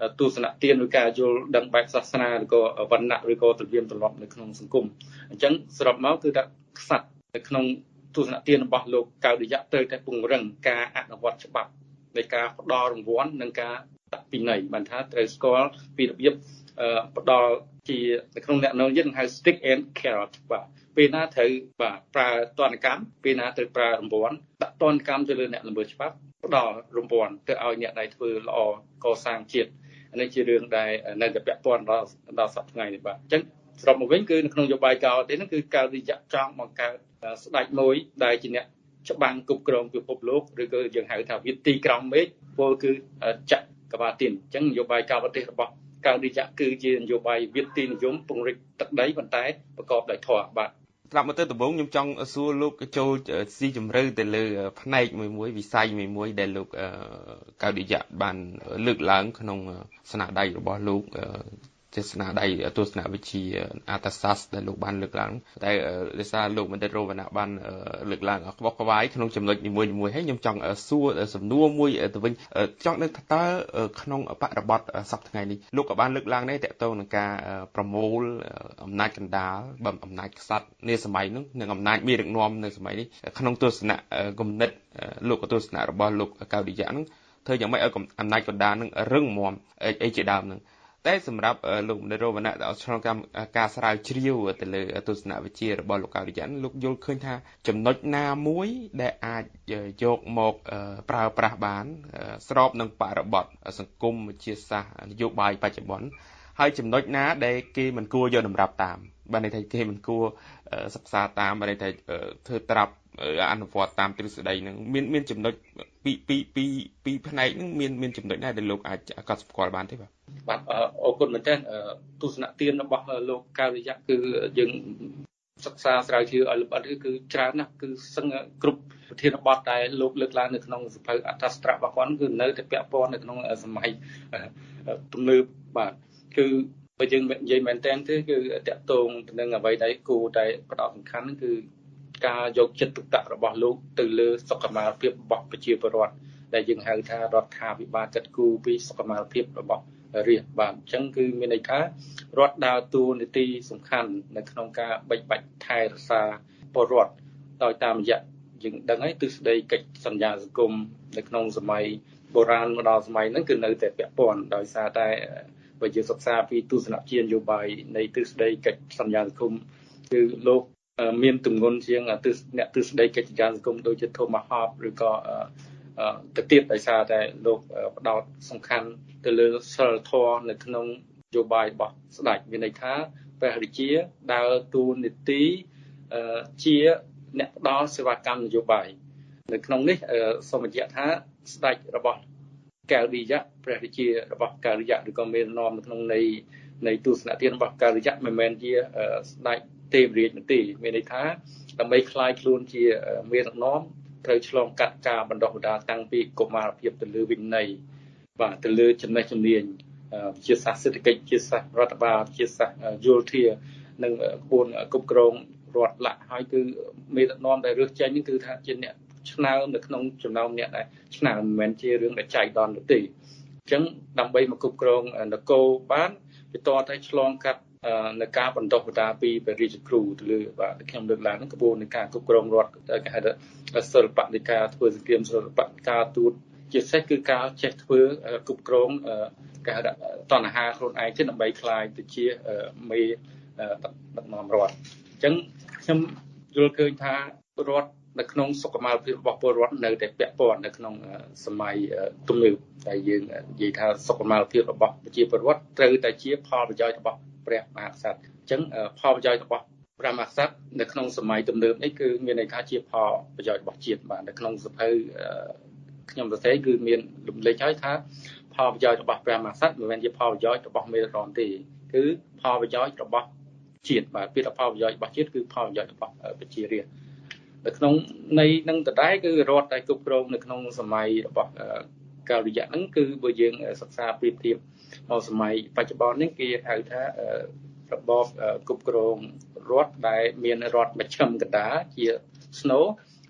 ទស្សនៈទានឬការយល់ដឹងបែបសាសនាឬក៏វណ្ណៈឬក៏ទម្លាប់ទម្លាប់នៅក្នុងសង្គមអញ្ចឹងសរុបមកគឺថាខ្សត្រនៅក្នុងទស្សនៈទានរបស់លោកកៅឌិយៈត្រូវតែពង្រឹងការអនុវត្តច្បាប់នៃការផ្ដល់រង្វាន់និងការដាក់ពិន័យបានថាត្រូវស្គាល់ពីរបៀបផ្ដល់ជានៅក្នុងអ្នកនរយើងហៅ stick and carrot បាទពេលណាត្រូវបាទប្រើទណ្ឌកម្មពេលណាត្រូវប្រើរង្វាន់ដាក់ទណ្ឌកម្មទៅលើអ្នកល្មើសច្បាប់ផ្ដល់រង្វាន់ទៅឲ្យអ្នកដែលធ្វើល្អកសាងជាតិនេះជារឿងដែលនៅតែពាក់ព័ន្ធដល់ដល់សប្តាហ៍ថ្ងៃនេះបាទអញ្ចឹងសរុបមកវិញគឺនៅក្នុងនយោបាយកាលទេហ្នឹងគឺការវិចារចង់បង្កើតស្ដេចមួយដែលជាអ្នកច្បាំងគ្រប់គ្រងពិភពលោកឬក៏យើងហៅថាវិទីក្រមមេឃពលគឺចក្រវាទីនអញ្ចឹងនយោបាយកាលប្រទេសរបស់កៅឌិយៈគឺជានយោបាយវិទីនិយមពង្រីកទឹកដីប៉ុន្តែប្រកបដោយធម៌បាទស្រាប់មកទៅដំបូងខ្ញុំចង់សួរលោកចូលស៊ីជម្រៅទៅលើផ្នែកមួយមួយវិស័យមួយមួយដែលលោកកៅឌិយៈបានលើកឡើងក្នុងស្នាដៃរបស់លោកជាស្នាដៃទស្សនវិជ្ជាអត្តសាស្ត្រដែលលោកបានលើកឡើងតែដោយសារលោកបណ្ឌិតរវណ្ណៈបានលើកឡើងក្បោះក្បាយក្នុងចំណុចនីមួយៗហើយខ្ញុំចង់សួរសំណួរមួយទៅវិញចង់ដឹងថាតើក្នុងបរិបទសប្តាហ៍ថ្ងៃនេះលោកក៏បានលើកឡើងដែរតកតងនឹងការប្រមូលអំណាចកណ្ដាលបំអំណាចក្សត្រនាសម័យនោះនិងអំណាចមេដឹកនាំនៅសម័យនេះក្នុងទស្សនៈគំនិតលោកទស្សនៈរបស់លោកកៅឌិយៈនឹងធ្វើយ៉ាងម៉េចឲ្យអំណាចកណ្ដាលនឹងរឹងមាំអីជាដើមនឹងតែសម្រាប់លោកបណ្ឌិតរវណ្ណៈដែលឆ្លងកាមការស្រាវជ្រាវទៅលើទស្សនវិជ្ជារបស់លោកកៅឌិយៈលោកយល់ឃើញថាចំណុចណាមួយដែលអាចយកមកប្រើប្រាស់បានស្របនឹងបរិបទសង្គមវិទ្យាសាស្ត្រនយោបាយបច្ចុប្បន្នហើយចំណុចណាដែលគេមិនគួរយកតម្រាប់តាមបានន័យថាគេមិនគួរសិក្សាតាមបានន័យថាធ្វើត្រាប់អនុវត្តតាមទ្រឹស្ដីនឹងមានមានចំណុចពីពីពីពីផ្នែកនឹងមានមានចំណុចណាដែលលោកអាចកត់សម្គាល់បានទេបាទបាទអរគុណមែនទែនទស្សនៈទានរបស់លោកកៅឌិយៈគឺយើងសិក្សាស្រាវជ្រាវឲ្យលម្អិតគឺច្រើនណាស់គឺសឹងគ្រប់ប្រធានបទដែលលោកលើកឡើងនៅក្នុងសភៅអត្តស្រៈរបស់គាត់គឺនៅតែពាក់ព័ន្ធនៅក្នុងសម័យទំនើបបាទគឺបើយើងនិយាយមែនទែនទេគឺតកតងទៅនឹងអ្វីដែលគួរតែផ្ដោតសំខាន់គឺការយកចិត្តទុកដាក់របស់លោកទៅលើសុខុមាលភាពរបស់ប្រជាពលរដ្ឋដែលយើងហៅថារដ្ឋាភិបាលកិត្តគូពីសុខុមាលភាពរបស់រាស្ត្របាទអញ្ចឹងគឺមានន័យថារដ្ឋដើរតួនាទីសំខាន់នៅក្នុងការបិបាច់ថែរក្សាពលរដ្ឋដោយតាមរយៈយើងដឹងហើយទិសដីកិច្ចសន្យាសង្គមនៅក្នុងសម័យបុរាណមកដល់សម័យហ្នឹងគឺនៅតែពាក់ព័ន្ធដោយសារតែបើយើងសិក្សាពីទស្សនវិជ្ជានយោបាយនៃទិសដីកិច្ចសន្យាសង្គមគឺលោកមានទម្ងន់ជាងទិសអ្នកទិសដីកិច្ចសន្យាសង្គមដូចជា Thomas Hobbes ឬក៏ទៅទៀតដោយសារតែលោកផ្ដោតសំខាន់ទៅលើសិលធម៌នៅក្នុងនយោបាយរបស់ស្ដេចមានន័យថាព្រះរាជាដើរតួនាទីជាអ្នកផ្ដល់សេវាកម្មនយោបាយនៅក្នុងនេះសូមបញ្ជាក់ថាស្ដេចរបស់កៅឌិយៈព្រះរាជារបស់កៅឌិយៈឬក៏មេដឹកនាំនៅក្នុងនៃនៃទស្សនៈទានរបស់កៅឌិយៈមិនមែនជាស្ដេចទេវរាជនោះទេមានន័យថាដើម្បីคล้ายខ្លួនជាមេដឹកនាំត្រូវឆ្លងកាត់ការបណ្ដុះបណ្ដាលតាំងពីកុមារភាពទៅលើវិន័យបាទទៅលើចំណេះជំនាញវិទ្យាសាស្ត្រសេដ្ឋកិច្ចវិទ្យាសាស្ត្ររដ្ឋបាលវិទ្យាសាស្ត្រយោធានិងក្បួនគ្រប់គ្រងរដ្ឋលក្ខហើយគឺមេដឹកនាំដែលរើសចេញនេះគឺថាជាអ្នកឆ្នើមនៅក្នុងចំណោមអ្នកដែលឆ្នើមមិនមែនជារឿងដែលចៃដន្យទេអញ្ចឹងដើម្បីមកគ្រប់គ្រងនគរបានវាតតែឆ្លងកាត់នៅការបណ្ដុះបណ្ដាលពីព្រះរាជគ្រូទៅលើបាទខ្ញុំលើកឡើងហ្នឹងក្បួននៃការគ្រប់គ្រងរដ្ឋគេហៅថាសិល្បៈនៃការធ្វើសង្គ្រាមសិល្បៈការទូតជាពិសេសគឺការចេះធ្វើគ្រប់គ្រងគេហៅថាតណ្ហាខ្លួនឯងទៅដើម្បីคลายទៅជាមេដឹកនាំរដ្ឋអញ្ចឹងខ្ញុំយល់ឃើញថារដ្ឋនៅក្នុងសុខុមាលភាពរបស់ពលរដ្ឋនៅតែពាក់ព័ន្ធនៅក្នុងសម័យទំនើបតែយើងនិយាយថាសុខុមាលភាពរបស់ប្រជាពលរដ្ឋត្រូវតែជាផលប្រយោជន៍របស់ព្រះមហាក្សត្រអញ្ចឹងផលប្រយោជន៍របស់ព្រះមហាក្សត្រនៅក្នុងសម័យទំនើបនេះគឺមានន័យថាជាផលប្រយោជន៍របស់ជាតិបាទនៅក្នុងសភៅខ្ញុំសរសេរគឺមានលំលេចហើយថាផលប្រយោជន៍របស់ព្រះមហាក្សត្រមិនមែនជាផលប្រយោជន៍របស់មេដឹកនាំទេគឺផលប្រយោជន៍របស់ជាតិបាទពាក្យថាផលប្រយោជន៍របស់ជាតិគឺផលប្រយោជន៍របស់ប្រជារាស្ត្រនៅក្នុងនៃនឹងដដែលគឺរដ្ឋដែលគ្រប់គ្រងនៅក្នុងសម័យរបស់កៅឌិយៈហ្នឹងគឺបើយើងសិក្សាប្រៀបធៀបមកសម័យបច្ចុប្បន្ននេះគេហៅថារបបគ្រប់គ្រងរដ្ឋដែលមានរដ្ឋមជ្ឈិមកណ្ដាលជាស្នូ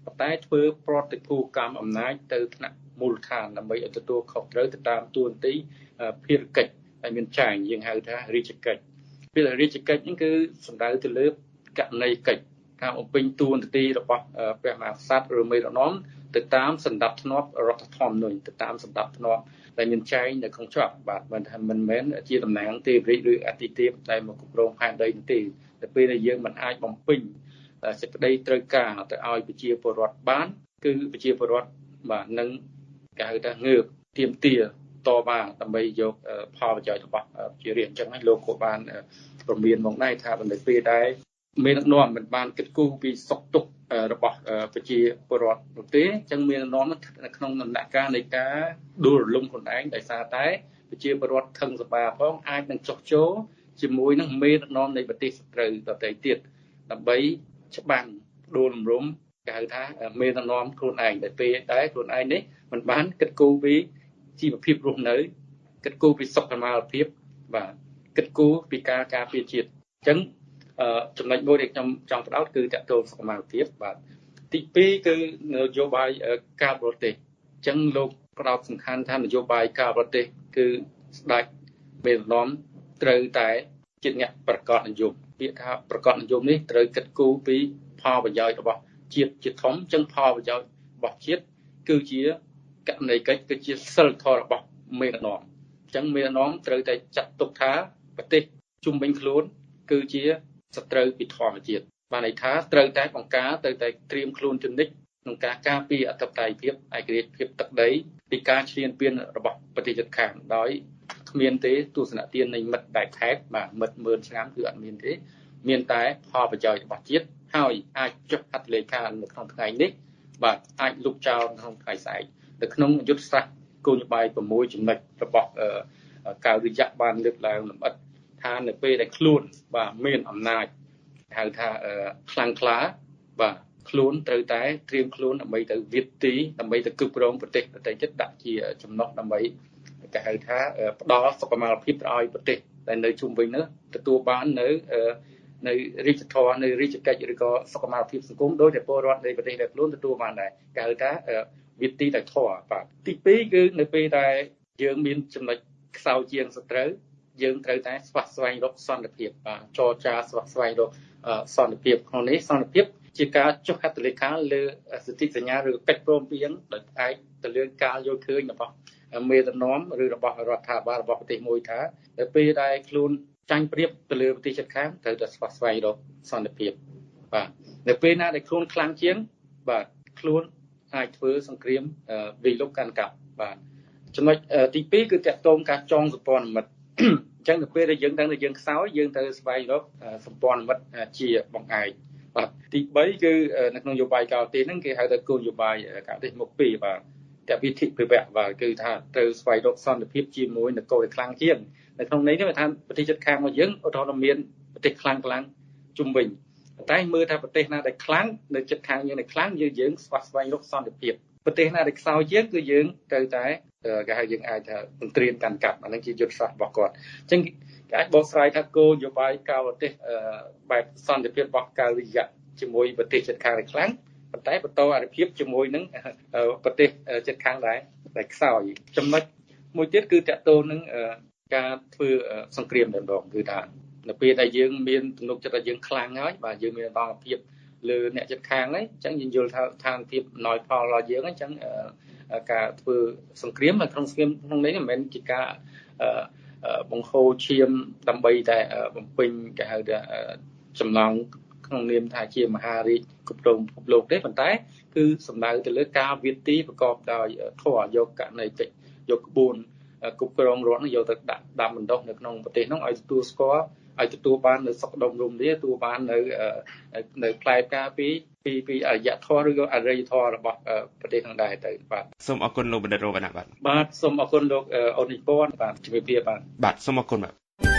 ប៉ុន្តែធ្វើប្រតិភូកម្មអំណាចទៅថ្នាក់មូលដ្ឋានដើម្បីឲ្យទទួលខុសត្រូវទៅតាមទួនាទីភារកិច្ចដែលមានចែងយើងហៅថារាជកិច្ចពេលរាជកិច្ចហ្នឹងគឺសំដៅទៅលើករណីកិច្ចការបំពេញតួនាទីរបស់ព្រះមហាក្សត្រឬមេដឹកនាំទៅតាមសណ្ដាប់ធ្នាប់រដ្ឋធម្មនុញ្ញទៅតាមសណ្ដាប់ធ្នាប់ដែលមានចែងនៅក្នុងច្បាប់បាទមិនថាមិនមែនជាតំណាងទេវរាជឬអធិទេពដែលមកគ្រប់គ្រងផែនដីទេតែពេលដែលយើងមិនអាចបំពេញសេចក្តីត្រូវការទៅឲ្យប្រជាពលរដ្ឋបានគឺប្រជាពលរដ្ឋបាទនឹងគេហៅថាងើបទាមទារតវ៉ាដើម្បីយកផលប្រយោជន៍របស់ជារាជអញ្ចឹងហើយលោកក៏បានព្រមានមកដែរថាបណ្ឌិតពេលដែរមានដឹកនាំមិនបានគិតគូរពីសុខទុក្ខរបស់ប្រជាពលរដ្ឋនោះទេអញ្ចឹងមានដឹកនាំនៅក្នុងដំណាក់កាលនៃការដួលរលំខ្លួនឯងដោយសារតែប្រជាពលរដ្ឋខឹងសម្បាផងអាចនឹងចុះចូលជាមួយនឹងមេដឹកនាំនៃប្រទេសសត្រូវដទៃទៀតដើម្បីច្បាំងដួលរំលំគេហៅថាមេដឹកនាំខ្លួនឯងដែលពេលដែរខ្លួនឯងនេះមិនបានគិតគូរពីជីវភាពរស់នៅគិតគូរពីសុខុមាលភាពបាទគិតគូរពីការការពារជាតិអញ្ចឹងចំណុចមួយដែលខ្ញុំចង់ផ្ដោតគឺតកតលសុខុមាលភាពបាទទីពីរគឺនយោបាយការបរទេសអញ្ចឹងលោកផ្ដោតសំខាន់ថានយោបាយការបរទេសគឺស្ដេចមេដឹកនាំត្រូវតែជាអ្នកប្រកបនិយមពាក្យថាប្រកបនិយមនេះត្រូវគិតគូរពីផលប្រយោជន៍របស់ជាតិជាធំអញ្ចឹងផលប្រយោជន៍របស់ជាតិគឺជាករណីកិច្ចគឺជាសិលធម៌របស់មេដឹកនាំអញ្ចឹងមេដឹកនាំត្រូវតែចាត់ទុកថាប្រទេសជុំវិញខ្លួនគឺជាសត្រូវពីធម្មជាតិបានន័យថាត្រូវតែបង្ការត្រូវតែត្រៀមខ្លួនជានិច្ចក្នុងការការពារអធិបតេយ្យភាពឯករាជ្យភាពទឹកដីពីការឈ្លានពានរបស់ប្រទេសជិតខាងដោយគ្មានទេទស្សនៈទាននៃមិត្តដែលខេតបាទមិត្តម៉ឺនឆ្នាំគឺអត់មានទេមានតែផលប្រយោជន៍របស់ជាតិហើយអាចចុះហត្ថលេខានៅក្នុងថ្ងៃនេះបាទអាចលុបចោលក្នុងថ្ងៃស្អែកនៅក្នុងយុទ្ធសាស្ត្រគោលនយោបាយ៦ចំណុចរបស់កៅរិយៈបានលើកឡើងលម្អិតថានៅពេលដែលខ្លួនបាទមានអំណាចហៅថាខ្លាំងក្លាបាទខ្លួនត្រូវតែត្រៀមខ្លួនដើម្បីទៅវិទីដើម្បីទៅគ្រប់គ្រងប្រទេសប្រទេសជិតដាក់ជាចំណុចដើម្បីគេហៅថាផ្ដល់សុខុមាលភាពទៅឲ្យប្រទេសដែលនៅជុំវិញនោះទទួលបាននៅនៅរាជធរនៅរាជកិច្ចឬក៏សុខុមាលភាពសង្គមដោយតែពលរដ្ឋនៃប្រទេសដែលខ្លួនទទួលបានដែរគេហៅថាវិទីដោយធរបាទទីពីរគឺនៅពេលដែលយើងមានចំណុចខ្សោយជាងសត្រូវយើងត្រូវតែស្វះស្វែងរកសន្តិភាពបាទចរចាស្វះស្វែងរកសន្តិភាពក្នុងនេះសន្តិភាពជាការចុះហត្ថលេខាលើសន្ធិសញ្ញាឬកិច្ចព្រមព្រៀងដោយផ្អែកទៅលើការយល់ឃើញរបស់មេដឹកនាំឬរបស់រដ្ឋាភិបាលរបស់ប្រទេសមួយថានៅពេលដែលខ្លួនចាញ់ប្រៀបទៅលើប្រទេសជិតខាងត្រូវតែស្វះស្វែងរកសន្តិភាពបាទនៅពេលណាដែលខ្លួនខ្លាំងជាងបាទខ្លួនអាចធ្វើសង្គ្រាមវិលុបកាន់កាប់បាទចំណុចទីពីរគឺតាក់ទងការចងសម្ព័ន្ធមិត្តអញ្ចឹងនៅពេលដែលយើងដឹងថាយើងខ្សោយយើងត្រូវស្វែងរកសម្ព័ន្ធមិត្តជាបង្អែកបាទទីបីគឺនៅក្នុងនយោបាយការទេសហ្នឹងគេហៅថាគោលនយោបាយការទេសមុខពីរបាទតែវិធីពិវៈបាទគឺថាត្រូវស្វែងរកសន្តិភាពជាមួយនគរដែលខ្លាំងជាងនៅក្នុងនេះគេថាប្រទេសជិតខាងរបស់យើងឧទាហរណ៍មានប្រទេសខ្លាំងខ្លាំងជុំវិញតែមើលថាប្រទេសណាដែលខ្លាំងនៅជិតខាងយើងដែលខ្លាំងយើងយើងស្វះស្វែងរកសន្តិភាពប្រទេសណាដែលខ្សោយជាងគឺយើងត្រូវតែគេហៅយើងអាចថាទន្ទ្រានកាន់កាប់អានឹងជាយុទ្ធសាស្ត្ររបស់គាត់អញ្ចឹងគេអាចបកស្រាយថាគោលនយោបាយការបរទេសបែបសន្តិភាពរបស់កៅរិយៈជាមួយប្រទេសជិតខាងដែលខ្លាំងប៉ុន្តែបន្តអរិភាពជាមួយនឹងប្រទេសជិតខាងដែរដែលខ្សោយចំណុចមួយទៀតគឺតកតូននឹងការធ្វើសង្គ្រាមតែម្ដងគឺថានៅពេលដែលយើងមានទំនុកចិត្តថាយើងខ្លាំងហើយបាទយើងមានអង្គភាពលើអ្នកជិតខាងហ្នឹងអញ្ចឹងយើងយល់ថាឋានភាពណយផលរបស់យើងអញ្ចឹងការធ្វើសង្គ្រាមនៅក្នុងសង្គ្រាមក្នុងនេះមិនមែនជាការបង្ហូរឈាមដើម្បីតែបំពេញគេហៅថាចំណងក្នុងនាមថាជាមហារាជគ្រប់គ្រងពិភពលោកទេប៉ុន្តែគឺសំដៅទៅលើការវិទីប្រកបដោយធម៌យកករណីកិច្ចយកក្បួនគ្រប់គ្រងរដ្ឋនោះយកទៅដាក់ដាំបណ្ដុះនៅក្នុងប្រទេសនោះឲ្យទទួលស្គាល់ឲ្យទទួលបាននៅសុខដុមរមនាទទួលបាននៅនៅផ្លែផ្កាពីពីពីអរិយធម៌ឬក៏អរិយធម៌របស់ប្រទេសខាងដែរទៅបាទសូមអរគុណលោកបណ្ឌិតរវណ្ណៈបាទបាទសូមអរគុណលោកអូននិពន្ធបាទជំរាបលាបាទបាទសូមអរគុណបាទ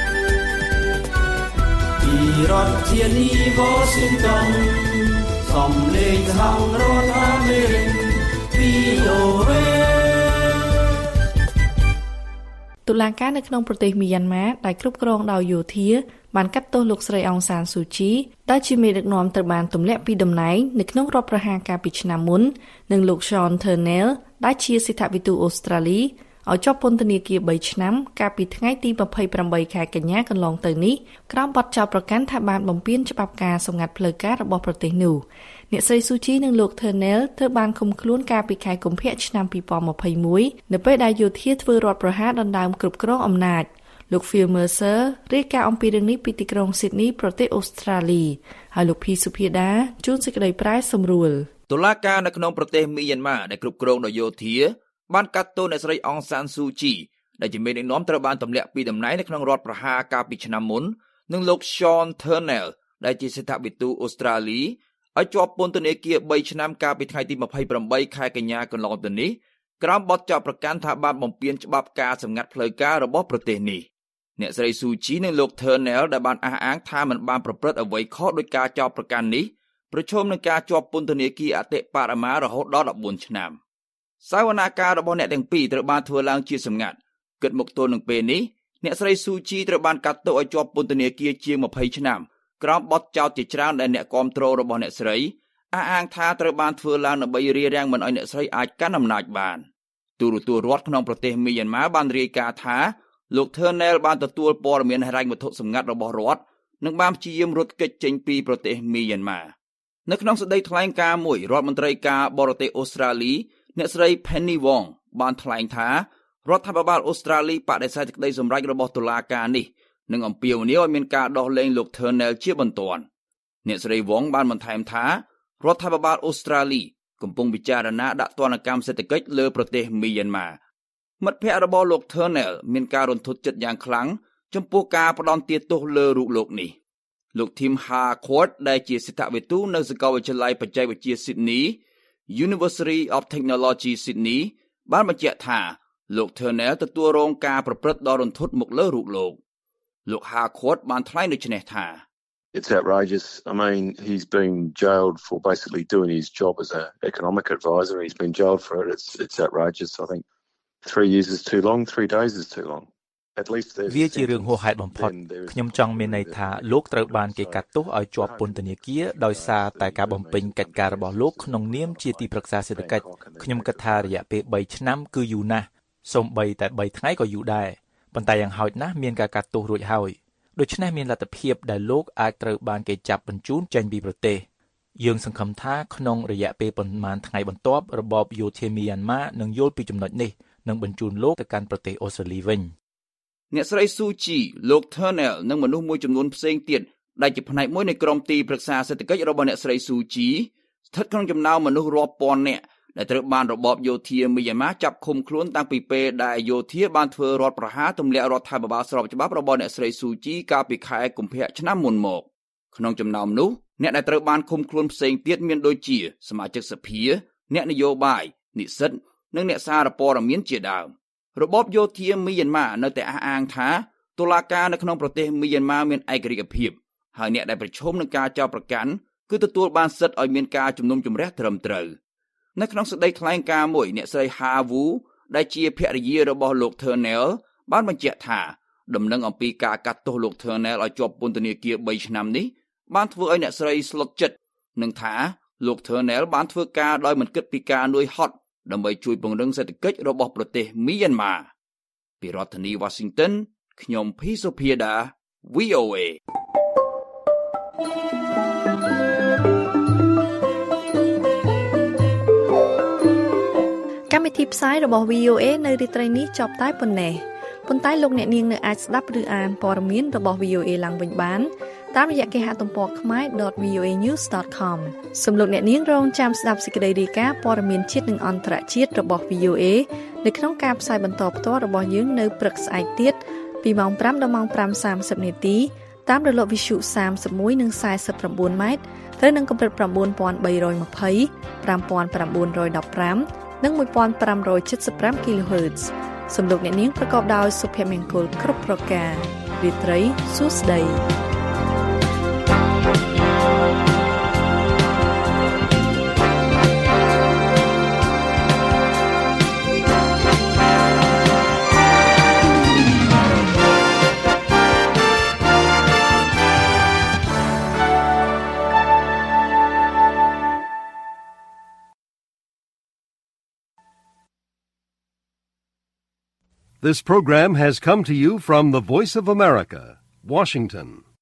ពីរដ្ឋធានី Washington សំឡេងសហរដ្ឋអាមេរិក វី អូ เอទូតុលាការនៅក្នុងប្រទេសមីយ៉ាន់ម៉ាដែលគ្រប់គ្រងដោយយោធាបានកាត់ទោសលោកស្រីអងសានស៊ូជីដែលជាមេដឹកនាំត្រូវបានទម្លាក់ពីតំណែងនៅក្នុងរដ្ឋប្រហារកាលពីឆ្នាំមុននិងលោក Sean Turnell ដែលជាសិទ្ធិវិទូអូស្ត្រាលីឲ្យជាប់ពន្ធនាគារបីឆ្នាំកាលពីថ្ងៃទីยี่สิบแปดខែកញ្ញាកន្លងទៅនេះក្រោមបទចោទប្រកាន់ថាបានបំពានច្បាប់ការសម្ងាត់ផ្លូវការរបស់ប្រទេសនោះអ្នកស្រីស៊ូជីនិងលោក Turnell ត្រូវបានឃុំខ្លួនកាលពីខែកុម្ភៈឆ្នាំยี่สิบยี่สิบเอ็ดនៅពេលដែលយោធាធ្វើរដ្ឋប្រហារដណ្ដើមគ្រប់គ្រងអំណាចលោក Phil Mercer រាយការណ៍អំពីរឿងនេះពីទីក្រុង Sydney ប្រទេសអូស្ត្រាលីហើយលោកភីសុភាដាជួនសេចក្តីប្រែសម្រួលតុលាការនៅក្នុងប្រទេសមីយ៉ាន់ម៉ាដែលគ្រប់គ្រងដោយយោធាបានកាត់ទោសអ្នកស្រីអងសានស៊ូជីដែលជាមេដឹកនាំត្រូវបានទម្លាក់ពីតំណែងនៅក្នុងរដ្ឋប្រហារកាលពីឆ្នាំមុននិងលោក Sean Turnell ដែលជាសិទ្ធិវិទូអូស្ត្រាលីឲ្យជាប់ពន្ធនាគារបីឆ្នាំកាលពីថ្ងៃទីยี่สิบแปดខែកញ្ញាកន្លងទៅនេះក្រោមបទចោទប្រកាន់ថាបានបំពានច្បាប់ការសម្ងាត់ផ្លូវការរបស់ប្រទេសនេះអ្នកស្រីស៊ូជីនិងលោក Turnell ដែលបានអះអាងថាមិនបានប្រព្រឹត្តអ្វីខុសដោយការចោទប្រកាន់នេះប្រឈមនឹងការជាប់ពន្ធនាគារអតិបរមារហូតដល់14ឆ្នាំសាវនាការរបស់អ្នកទាំងពីរត្រូវបានធ្វើឡើងជាសម្ងាត់គិតមកទល់នឹងពេលនេះអ្នកស្រីស៊ូជីត្រូវបានកាត់ទោសឲ្យជាប់ពន្ធនាគារជាងยี่สิบឆ្នាំក្រោមបទចោទជាច្រើនដែលអ្នកគាំទ្ររបស់អ្នកស្រីអះអាងថាត្រូវបានធ្វើឡើងដើម្បីរារាំងមិនឲ្យអ្នកស្រីអាចកាន់អំណាចបានទូរទស្សន៍រដ្ឋក្នុងប្រទេសមីយ៉ាន់ម៉ាបានរាយការណ៍ថាលោក Turnell បានទទួលព័ត៌មានហិរញ្ញវត្ថុសម្ងាត់របស់រដ្ឋនិងបានព្យាយាមរត់គេចចេញពីប្រទេសមីយ៉ាន់ម៉ានៅក្នុងសេចក្តីថ្លែងការណ៍មួយរដ្ឋមន្ត្រីការបរទេសអូស្ត្រាលីអ្នកស្រី Penny Wong បានថ្លែងថារដ្ឋាភិបាលអូស្ត្រាលីបដិសេធសេចក្តីសម្រេចរបស់តុលាការនេះនិងអំពាវនាវឲ្យមានការដោះលែងលោក Turnell ជាបន្ទាន់អ្នកស្រី Wong បានបន្ថែមថារដ្ឋាភិបាលអូស្ត្រាលីកំពុងពិចារណាដាក់ទណ្ឌកម្មសេដ្ឋកិច្ចលើប្រទេសមីយ៉ាន់ម៉ាមិត្តភ័ក្តិរបស់លោក Turnell មានការរន្ធត់ចិត្តយ៉ាងខ្លាំងចំពោះការផ្ដន់ទាទោសលើរូបលោកនេះលោក Tim Harcourt ដែលជាសិទ្ធិវិទូនៅសាកលវិទ្យាល័យបច្ចេកវិទ្យា Sydney University of Technology Sydney បានបញ្ជាក់ថាលោក Turnell ទទួលរងការប្រព្រឹត្តដ៏រន្ធត់មកលើរូបលោកលោក Harcourt បានថ្លែងដូចនេះថា It's outrageous. I mean, he's been jailed for basically doing his job as an economic advisor. He's been jailed for it. It's it's outrageous. I think three years is too long. Three days is too long. At least there's វាជារឿងហួសហេតុបំផុតខ្ញុំចង់មានន័យថាលោកត្រូវបានគេកាត់ទោសឲ្យជាប់ពន្ធនាគារដោយសារតែការបំពេញកិច្ចការរបស់លោកក្នុងនាមជាទីប្រឹក្សាសេដ្ឋកិច្ចខ្ញុំគិតថារយៈពេលបីឆ្នាំគឺយូរណាស់សូម្បីតែបីថ្ងៃក៏យូរដែរប៉ុន្តែយ៉ាងហោចណាស់មានការកាត់ទោសរួចហើយដូច្នេះមានលទ្ធភាពដែលលោកអាចត្រូវបានគេចាប់បញ្ជូនចេញពីប្រទេសយើងសង្ឃឹមថាក្នុងរយៈពេលប៉ុន្មានថ្ងៃបន្ទាប់របបយោធាមីយ៉ាន់ម៉ានឹងយល់ពីចំណុចនេះនិងបញ្ជូនលោកទៅកាន់ប្រទេសអូស្ត្រាលីវិញអ្នកស្រីស៊ូជីលោក Turnell និងមនុស្សមួយចំនួនផ្សេងទៀតដែលជាផ្នែកមួយនៃក្រុមទីប្រឹក្សាសេដ្ឋកិច្ចរបស់អ្នកស្រីស៊ូជីស្ថិតក្នុងចំណោមមនុស្សរាប់ពាន់នាក់ដែលត្រូវបានរបបយោធាមីយ៉ាន់ម៉ាចាប់ឃុំខ្លួនតាំងពីពេលដែលយោធាបានធ្វើរដ្ឋប្រហារទម្លាក់រដ្ឋាភិបាលស្របច្បាប់របស់អ្នកស្រីស៊ូជីកាលពីខែកុម្ភៈឆ្នាំមុនមកក្នុងចំណោមនោះអ្នកដែលត្រូវបានឃុំខ្លួនផ្សេងទៀតមានដូចជាសមាជិកសភាអ្នកនយោបាយនិស្សិតនិងអ្នកសារព័ត៌មានជាដើមរបបយោធាមីយ៉ាន់ម៉ានៅតែអះអាងថាតុលាការនៅក្នុងប្រទេសមីយ៉ាន់ម៉ាមានឯករាជ្យភាពហើយអ្នកដែលប្រឈមនឹងការចោទប្រកាន់គឺទទួលបានសិទ្ធិឲ្យមានការជំនុំជម្រះត្រឹមត្រូវនៅក្នុងសេចក្តីថ្លែងការណ៍មួយអ្នកស្រី Havu ដែលជាភរិយារបស់លោក Turnell បានបញ្ជាក់ថាដំណឹងអំពីការកាត់ទោសលោក Turnell ឲ្យជាប់ពន្ធនាគារបីឆ្នាំនេះបានធ្វើឲ្យអ្នកស្រីស្លុតចិត្តនិងថាលោក Turnell បានធ្វើការដោយមិនគិតពីការនឿយហត់ដើម្បីជួយពង្រឹងសេដ្ឋកិច្ចរបស់ប្រទេសមីយ៉ាន់ម៉ាពីរដ្ឋធានី Washington ខ្ញុំភីសុភាដា វី អូ เอកម្មវិធីផ្សាយរបស់ វី អូ เอ នៅរាត្រីនេះចប់តែប៉ុណ្ណេះប៉ុន្តែលោកអ្នកនាងនៅអាចស្ដាប់ឬអានព័ត៌មានរបស់ វី អូ เอ ឡើងវិញបានតាមរយៈគេហទំព័រ khmae.ដត វី អូ เอ news ដត com សូមលោកអ្នកនាងរងចាំស្ដាប់សេចក្តីរាយការណ៍ព័ត៌មានជាតិនិងអន្តរជាតិរបស់ វី អូ အေ នៅក្នុងការផ្សាយបន្តផ្ទាល់របស់យើងនៅព្រឹកស្អែកទៀតពីម៉ោងប្រាំដល់ម៉ោងប្រាំសាមសិបនាទីតាមរលកវិទ្យុសាមសិបមួយនិងសាសិប៩ម៉ែត្រត្រូវនឹងកម្រិត៩,៣២០ ៥,៩១៥ និង một nghìn năm trăm七十ห้า kHz សំលោកអ្នកនាងប្រកបដោយសុភមង្គលគ្រប់ប្រការរាត្រីសួស្តី This program has come to you from the Voice of America, Washington.